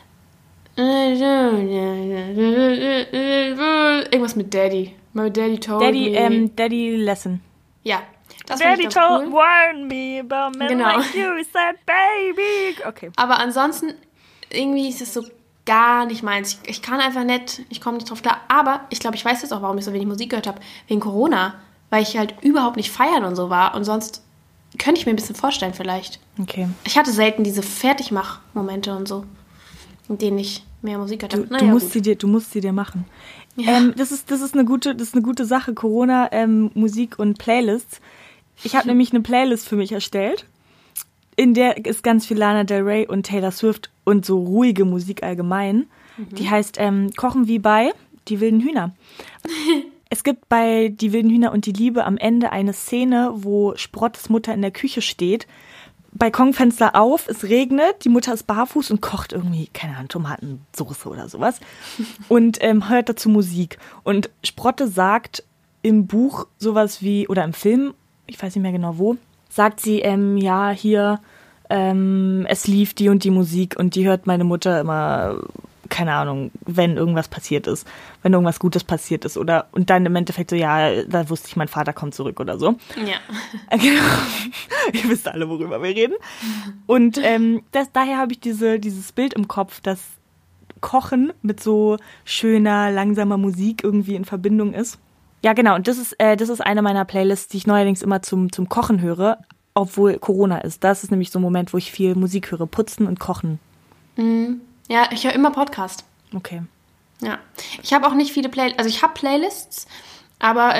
Irgendwas mit Daddy. My Daddy told me. Daddy Lesson. Ja, das Daddy told cool. Warn me about men like you, said baby. Okay. Aber ansonsten, irgendwie ist es so gar nicht meins. Ich kann einfach nicht, ich komme nicht drauf klar. Aber ich glaube, ich weiß jetzt auch, warum ich so wenig Musik gehört habe. Wegen Corona. Weil ich halt überhaupt nicht feiern und so war. Und sonst könnte ich mir ein bisschen vorstellen vielleicht. Okay. Ich hatte selten diese Fertigmach-Momente und so, in denen ich mehr Musik gehört habe. Du musst sie dir machen. Ja. Das ist eine gute Sache, Corona, Musik und Playlists. Ich habe nämlich eine Playlist für mich erstellt, in der ist ganz viel Lana Del Rey und Taylor Swift und so ruhige Musik allgemein. Die heißt Kochen wie bei Die wilden Hühner. Es gibt bei Die wilden Hühner und die Liebe am Ende eine Szene, wo Sprottes Mutter in der Küche steht, Balkonfenster auf, es regnet, die Mutter ist barfuß und kocht irgendwie, keine Ahnung, Tomatensoße oder sowas und hört dazu Musik. Und Sprotte sagt im Buch sowas wie, oder im Film, ich weiß nicht mehr genau wo, sagt sie, ja, hier, es lief die und die Musik und die hört meine Mutter immer, keine Ahnung, wenn irgendwas passiert ist, wenn irgendwas Gutes passiert ist und dann im Endeffekt so, ja, da wusste ich, mein Vater kommt zurück oder so. Ja. Genau. Ihr wisst alle, worüber wir reden. Und daher habe ich dieses Bild im Kopf, dass Kochen mit so schöner, langsamer Musik irgendwie in Verbindung ist. Ja, genau. Und das ist eine meiner Playlists, die ich neuerdings immer zum Kochen höre. obwohl Corona ist. Das ist nämlich so ein Moment, wo ich viel Musik höre. Putzen und kochen. Ja, ich höre immer Podcast. Okay. Ja. Ich habe auch nicht viele Playlists. Also ich habe Playlists, aber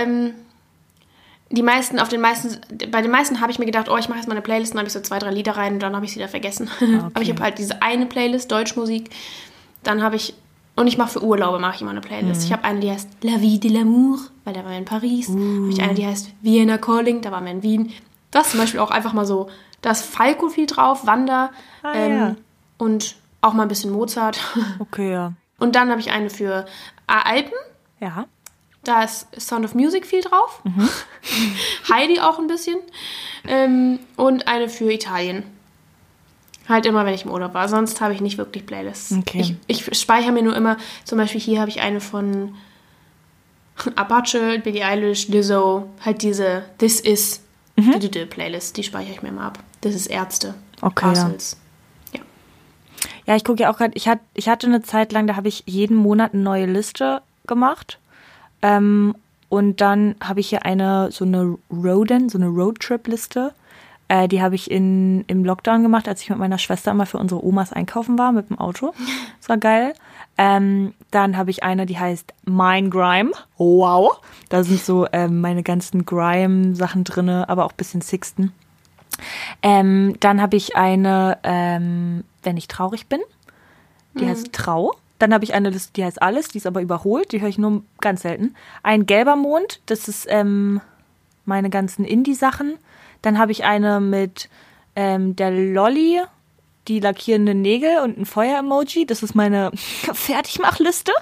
bei den meisten habe ich mir gedacht, ich mache jetzt mal eine Playlist, dann habe ich so 2, 3 Lieder rein und dann habe ich sie wieder vergessen. Okay. Aber ich habe halt diese eine Playlist, Deutschmusik. Dann habe ich, und ich mache für Urlaube, mache ich immer eine Playlist. Ich habe eine, die heißt La Vie de l'amour, weil da waren wir in Paris. Habe ich eine, die heißt Vienna Calling, da waren wir in Wien. Das ist zum Beispiel auch einfach mal so, da ist Falco viel drauf, Wanda und auch mal ein bisschen Mozart. Okay, ja. Und dann habe ich eine für Alpen. Ja. Da ist Sound of Music viel drauf. Heidi auch ein bisschen. Und eine für Italien. Halt immer, wenn ich im Urlaub war. Sonst habe ich nicht wirklich Playlists. Okay. Ich speichere mir nur immer, zum Beispiel hier habe ich eine von Apache, Billie Eilish, Lizzo. Halt diese This Is Playlist. Die speichere ich mir immer ab. Das ist Ärzte. Okay, Parcels. Ja, ich gucke ja auch gerade, ich hatte eine Zeit lang, da habe ich jeden Monat eine neue Liste gemacht. Und dann habe ich hier so eine Roadtrip-Liste. Die habe ich im Lockdown gemacht, als ich mit meiner Schwester immer für unsere Omas einkaufen war mit dem Auto. Das war geil. Dann habe ich eine, die heißt Mein Grime. Wow. Da sind so meine ganzen Grime-Sachen drin, aber auch ein bisschen Sixten. Dann habe ich eine, wenn ich traurig bin. Die heißt Trau. Dann habe ich eine Liste, die heißt Alles, die ist aber überholt, die höre ich nur ganz selten. Ein gelber Mond, das ist meine ganzen Indie-Sachen. Dann habe ich eine mit der Lolli, die lackierenden Nägel und ein Feuer-Emoji. Das ist meine Fertigmachliste.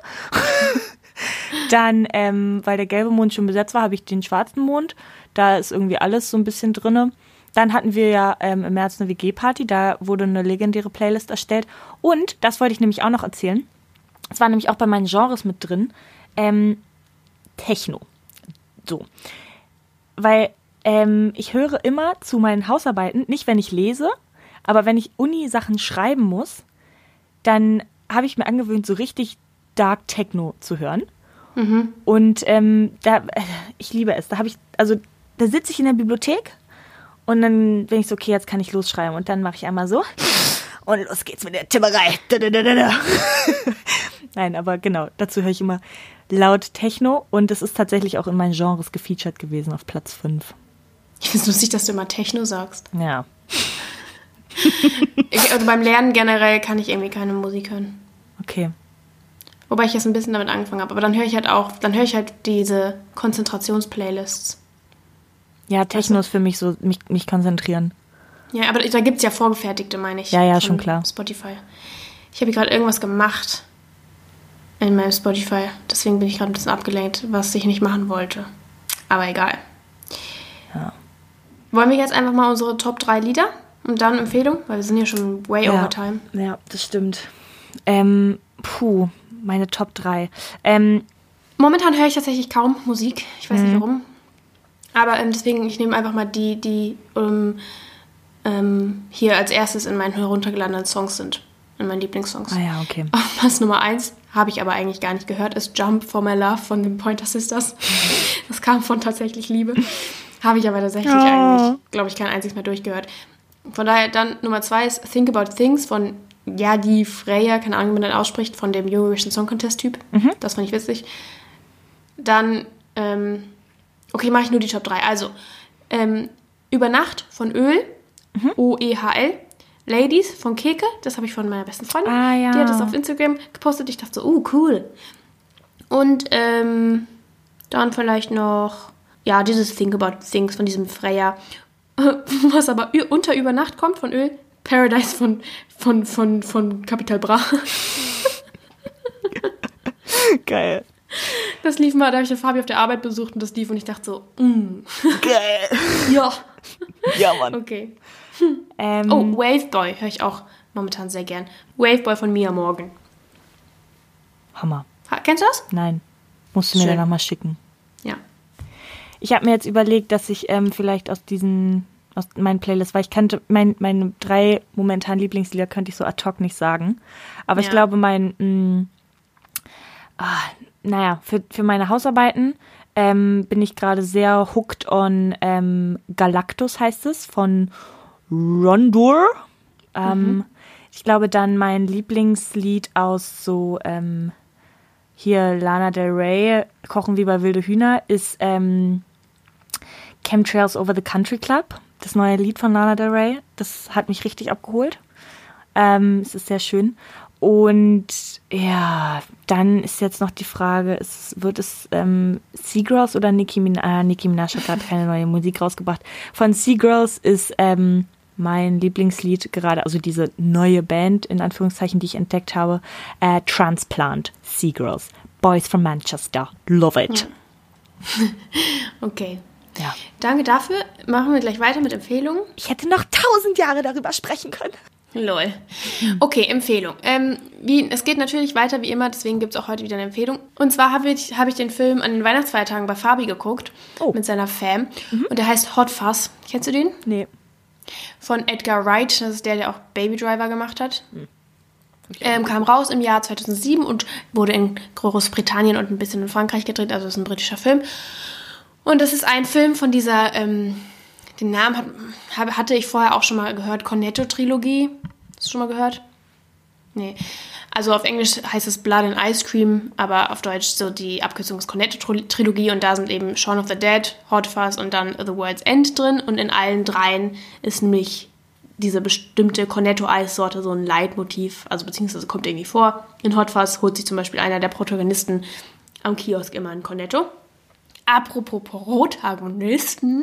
Dann, weil der gelbe Mond schon besetzt war, habe ich den schwarzen Mond. Da ist irgendwie alles so ein bisschen drinne. Dann hatten wir ja im März eine WG-Party, da wurde eine legendäre Playlist erstellt. Und, das wollte ich nämlich auch noch erzählen, es war nämlich auch bei meinen Genres mit drin, Techno. So. Weil ich höre immer zu meinen Hausarbeiten, nicht wenn ich lese, aber wenn ich Uni-Sachen schreiben muss, dann habe ich mir angewöhnt, so richtig Dark Techno zu hören. Und ich liebe es. Da sitze ich in der Bibliothek und dann bin ich so, okay, jetzt kann ich losschreiben. Und dann mache ich einmal so und los geht's mit der Timmerei. Nein, aber genau, dazu höre ich immer laut Techno und es ist tatsächlich auch in meinen Genres gefeatured gewesen auf Platz 5. Ich finde es lustig, dass du immer Techno sagst. Ja. Also beim Lernen generell kann ich irgendwie keine Musik hören. Okay. Wobei ich jetzt ein bisschen damit angefangen habe. Aber dann höre ich halt diese Konzentrationsplaylists. Ja, Techno ist für mich so, mich konzentrieren. Ja, aber da gibt es ja vorgefertigte, meine ich. Ja, schon klar. Spotify. Ich habe hier gerade irgendwas gemacht in meinem Spotify. Deswegen bin ich gerade ein bisschen abgelenkt, was ich nicht machen wollte. Aber egal. Ja. Wollen wir jetzt einfach mal unsere Top 3 Lieder und dann Empfehlung? Weil wir sind ja schon way over time. Ja, das stimmt. Meine Top 3. Momentan höre ich tatsächlich kaum Musik. Ich weiß nicht warum. Aber deswegen, ich nehme einfach mal die hier als erstes in meinen heruntergeladenen Songs sind. In meinen Lieblingssongs. Ah ja, okay. Was Nummer 1, habe ich aber eigentlich gar nicht gehört, ist Jump for My Love von den Pointer Sisters. Das kam von Tatsächlich Liebe. Habe ich aber tatsächlich eigentlich, glaube ich, kein einziges Mehr durchgehört. Von daher dann Nummer 2 ist Think About Things von Yadi Freya, keine Ahnung, wie man das ausspricht, von dem Eurovision Song Contest Typ. Das fand ich witzig. Dann, okay, mache ich nur die Top 3. Also, Über Nacht von Öl, OEHL. Ladies von Keke, das habe ich von meiner besten Freundin. Ah, ja. Die hat das auf Instagram gepostet. Ich dachte so, cool. Und dann vielleicht noch, ja, dieses Think About Things von diesem Freya. Was aber unter Über Nacht kommt von Öl, Paradise von Capital Bra. Geil. Das lief mal, da habe ich den Fabi auf der Arbeit besucht und das lief und ich dachte so, Geil. ja. Ja, Mann. Okay. Waveboy höre ich auch momentan sehr gern. Waveboy von Mia Morgan. Hammer. Kennst du das? Nein. Musst du mir Schön. dann nochmal schicken. Ja. Ich habe mir jetzt überlegt, dass ich vielleicht aus meinen Playlists, weil ich kannte meine 3 momentan Lieblingslieder könnte ich so ad hoc nicht sagen. Aber ich glaube, für meine Hausarbeiten bin ich gerade sehr hooked on Galactus heißt es, von Rondur. Ich glaube dann mein Lieblingslied aus so hier Lana Del Rey, Kochen wie bei wilde Hühner, ist Chemtrails Over the Country Club, das neue Lied von Lana Del Rey. Das hat mich richtig abgeholt. Es ist sehr schön. Und ja, dann ist jetzt noch die Frage, wird es Seagirls oder Nicki Minaj? Nicki Minaj hat gerade keine neue Musik rausgebracht. Von Seagirls ist mein Lieblingslied gerade, also diese neue Band, in Anführungszeichen, die ich entdeckt habe, Transplant, Seagirls, Boys from Manchester, love it. Okay. Ja. Danke dafür. Machen wir gleich weiter mit Empfehlungen. Ich hätte noch 1000 Jahre darüber sprechen können. Lol. Okay, Empfehlung. Es geht natürlich weiter wie immer, deswegen gibt es auch heute wieder eine Empfehlung. Und zwar habe ich den Film an den Weihnachtsfeiertagen bei Fabi geguckt, mit seiner Fam. Und der heißt Hot Fuzz. Kennst du den? Nee. Von Edgar Wright, das ist der auch Baby Driver gemacht hat. Kam raus im Jahr 2007 und wurde in Großbritannien und ein bisschen in Frankreich gedreht, also ist ein britischer Film. Und das ist ein Film von dieser, den Namen hatte ich vorher auch schon mal gehört, Cornetto-Trilogie. Hast du schon mal gehört? Nee. Also auf Englisch heißt es Blood and Ice Cream, aber auf Deutsch so die Abkürzung ist Cornetto-Trilogie und da sind eben Shaun of the Dead, Hot Fuzz und dann The World's End drin und in allen dreien ist nämlich diese bestimmte Cornetto-Eissorte so ein Leitmotiv, also beziehungsweise kommt irgendwie vor. In Hot Fuzz holt sich zum Beispiel einer der Protagonisten am Kiosk immer ein Cornetto. Apropos Protagonisten,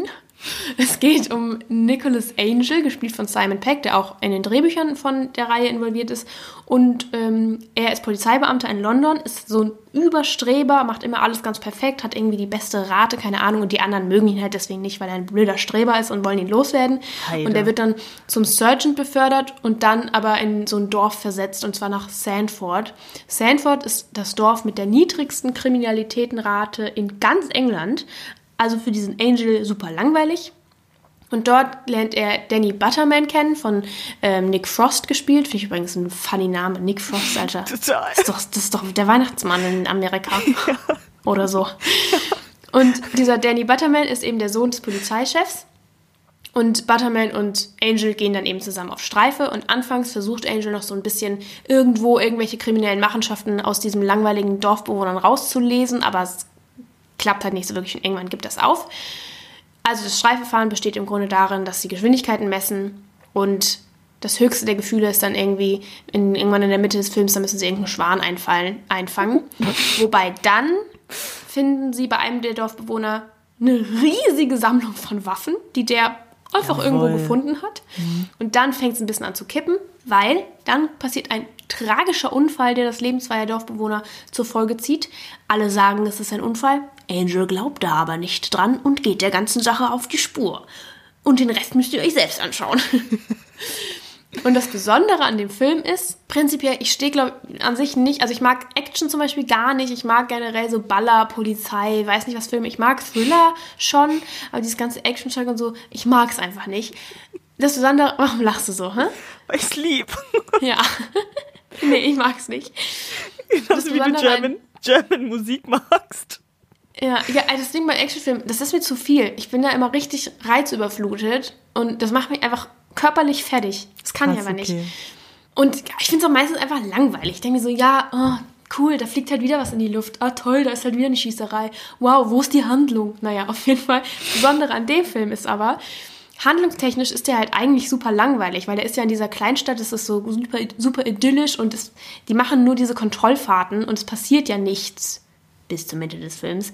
es geht um Nicholas Angel, gespielt von Simon Pegg, der auch in den Drehbüchern von der Reihe involviert ist. Und er ist Polizeibeamter in London, ist so ein Überstreber, macht immer alles ganz perfekt, hat irgendwie die beste Rate, keine Ahnung. Und die anderen mögen ihn halt deswegen nicht, weil er ein blöder Streber ist und wollen ihn loswerden. Heide. Und er wird dann zum Sergeant befördert und dann aber in so ein Dorf versetzt, und zwar nach Sandford. Sandford ist das Dorf mit der niedrigsten Kriminalitätenrate in ganz England. Also für diesen Angel super langweilig. Und dort lernt er Danny Butterman kennen, von Nick Frost gespielt. Finde ich übrigens ein funny Name. Nick Frost, Alter. Total. Das ist doch der Weihnachtsmann in Amerika. Ja. Oder so. Und dieser Danny Butterman ist eben der Sohn des Polizeichefs. Und Butterman und Angel gehen dann eben zusammen auf Streife. Und anfangs versucht Angel noch so ein bisschen irgendwelche kriminellen Machenschaften aus diesem langweiligen Dorfbewohnern rauszulesen. Aber es klappt halt nicht so wirklich und irgendwann gibt das auf. Also das Streifenfahren besteht im Grunde darin, dass sie Geschwindigkeiten messen und das höchste der Gefühle ist dann irgendwie irgendwann in der Mitte des Films, da müssen sie irgendeinen Schwan einfangen. Wobei dann finden sie bei einem der Dorfbewohner eine riesige Sammlung von Waffen, die der einfach irgendwo gefunden hat. Und dann fängt es ein bisschen an zu kippen, weil dann passiert ein tragischer Unfall, der das Leben zweier Dorfbewohner zur Folge zieht. Alle sagen, es ist ein Unfall. Angel glaubt da aber nicht dran und geht der ganzen Sache auf die Spur. Und den Rest müsst ihr euch selbst anschauen. Und das Besondere an dem Film ist, prinzipiell, ich stehe, glaube ich, an sich nicht, also ich mag Action zum Beispiel gar nicht, ich mag generell so Baller, Polizei, weiß nicht was Filme, ich mag Thriller schon, aber dieses ganze Action-Zeug und so, ich mag es einfach nicht. Das Besondere, warum lachst du so, hä? Weil ich es lieb. Ja. Nee, ich mag es nicht. Genauso wie du German Musik magst. Ja, das Ding bei Actionfilmen, das ist mir zu viel. Ich bin da immer richtig reizüberflutet und das macht mich einfach körperlich fertig. Das kann ich aber nicht. Und ich finde es auch meistens einfach langweilig. Ich denke mir so, ja, oh, cool, da fliegt halt wieder was in die Luft. Ah, toll, da ist halt wieder eine Schießerei. Wow, wo ist die Handlung? Naja, auf jeden Fall. Das Besondere an dem Film ist aber, handlungstechnisch ist der halt eigentlich super langweilig, weil der ist ja in dieser Kleinstadt, das ist so super, super idyllisch und die machen nur diese Kontrollfahrten und es passiert ja nichts. Bis zur Mitte des Films.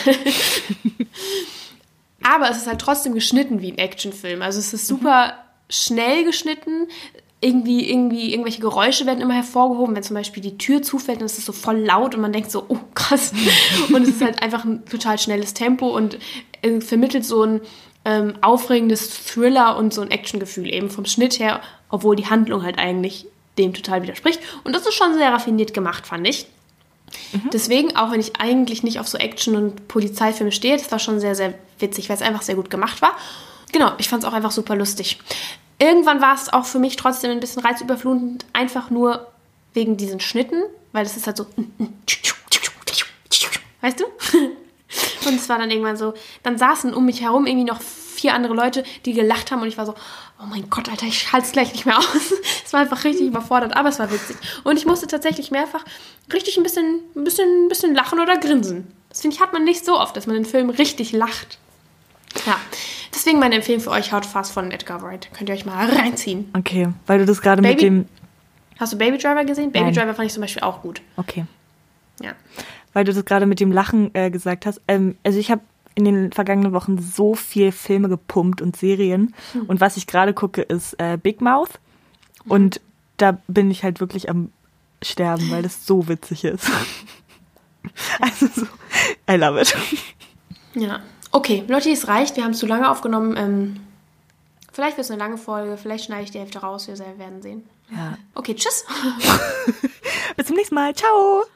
Aber es ist halt trotzdem geschnitten wie ein Actionfilm. Also es ist super schnell geschnitten. Irgendwelche Geräusche werden immer hervorgehoben. Wenn zum Beispiel die Tür zufällt, dann ist es so voll laut und man denkt so, oh krass. Und es ist halt einfach ein total schnelles Tempo und vermittelt so ein aufregendes Thriller und so ein Actiongefühl eben vom Schnitt her, obwohl die Handlung halt eigentlich dem total widerspricht. Und das ist schon sehr raffiniert gemacht, fand ich. Deswegen, auch wenn ich eigentlich nicht auf so Action- und Polizeifilme stehe, das war schon sehr, sehr witzig, weil es einfach sehr gut gemacht war. Genau, ich fand es auch einfach super lustig. Irgendwann war es auch für mich trotzdem ein bisschen reizüberflutend, einfach nur wegen diesen Schnitten, weil das ist halt so, weißt du? Und es war dann irgendwann so, dann saßen um mich herum irgendwie noch 4 andere Leute, die gelacht haben und ich war so, oh mein Gott, Alter, ich halte es gleich nicht mehr aus. Es war einfach richtig überfordert, aber es war witzig. Und ich musste tatsächlich mehrfach richtig ein bisschen lachen oder grinsen. Das finde ich, hat man nicht so oft, dass man den Film richtig lacht. Ja, deswegen meine Empfehlung für euch, Hot Fuzz von Edgar Wright. Könnt ihr euch mal reinziehen. Okay, weil du das gerade mit dem... Hast du Baby Driver gesehen? Baby Nein. Driver fand ich zum Beispiel auch gut. Okay. Ja. Weil du das gerade mit dem Lachen gesagt hast. Also ich habe in den vergangenen Wochen so viel Filme gepumpt und Serien. Und was ich gerade gucke, ist Big Mouth. Und da bin ich halt wirklich am Sterben, weil das so witzig ist. Also so, I love it. Ja. Okay, Lotti, es reicht. Wir haben zu lange aufgenommen. Vielleicht wird es eine lange Folge. Vielleicht schneide ich die Hälfte raus. Wir werden sehen. Ja. Okay, tschüss. Bis zum nächsten Mal. Ciao.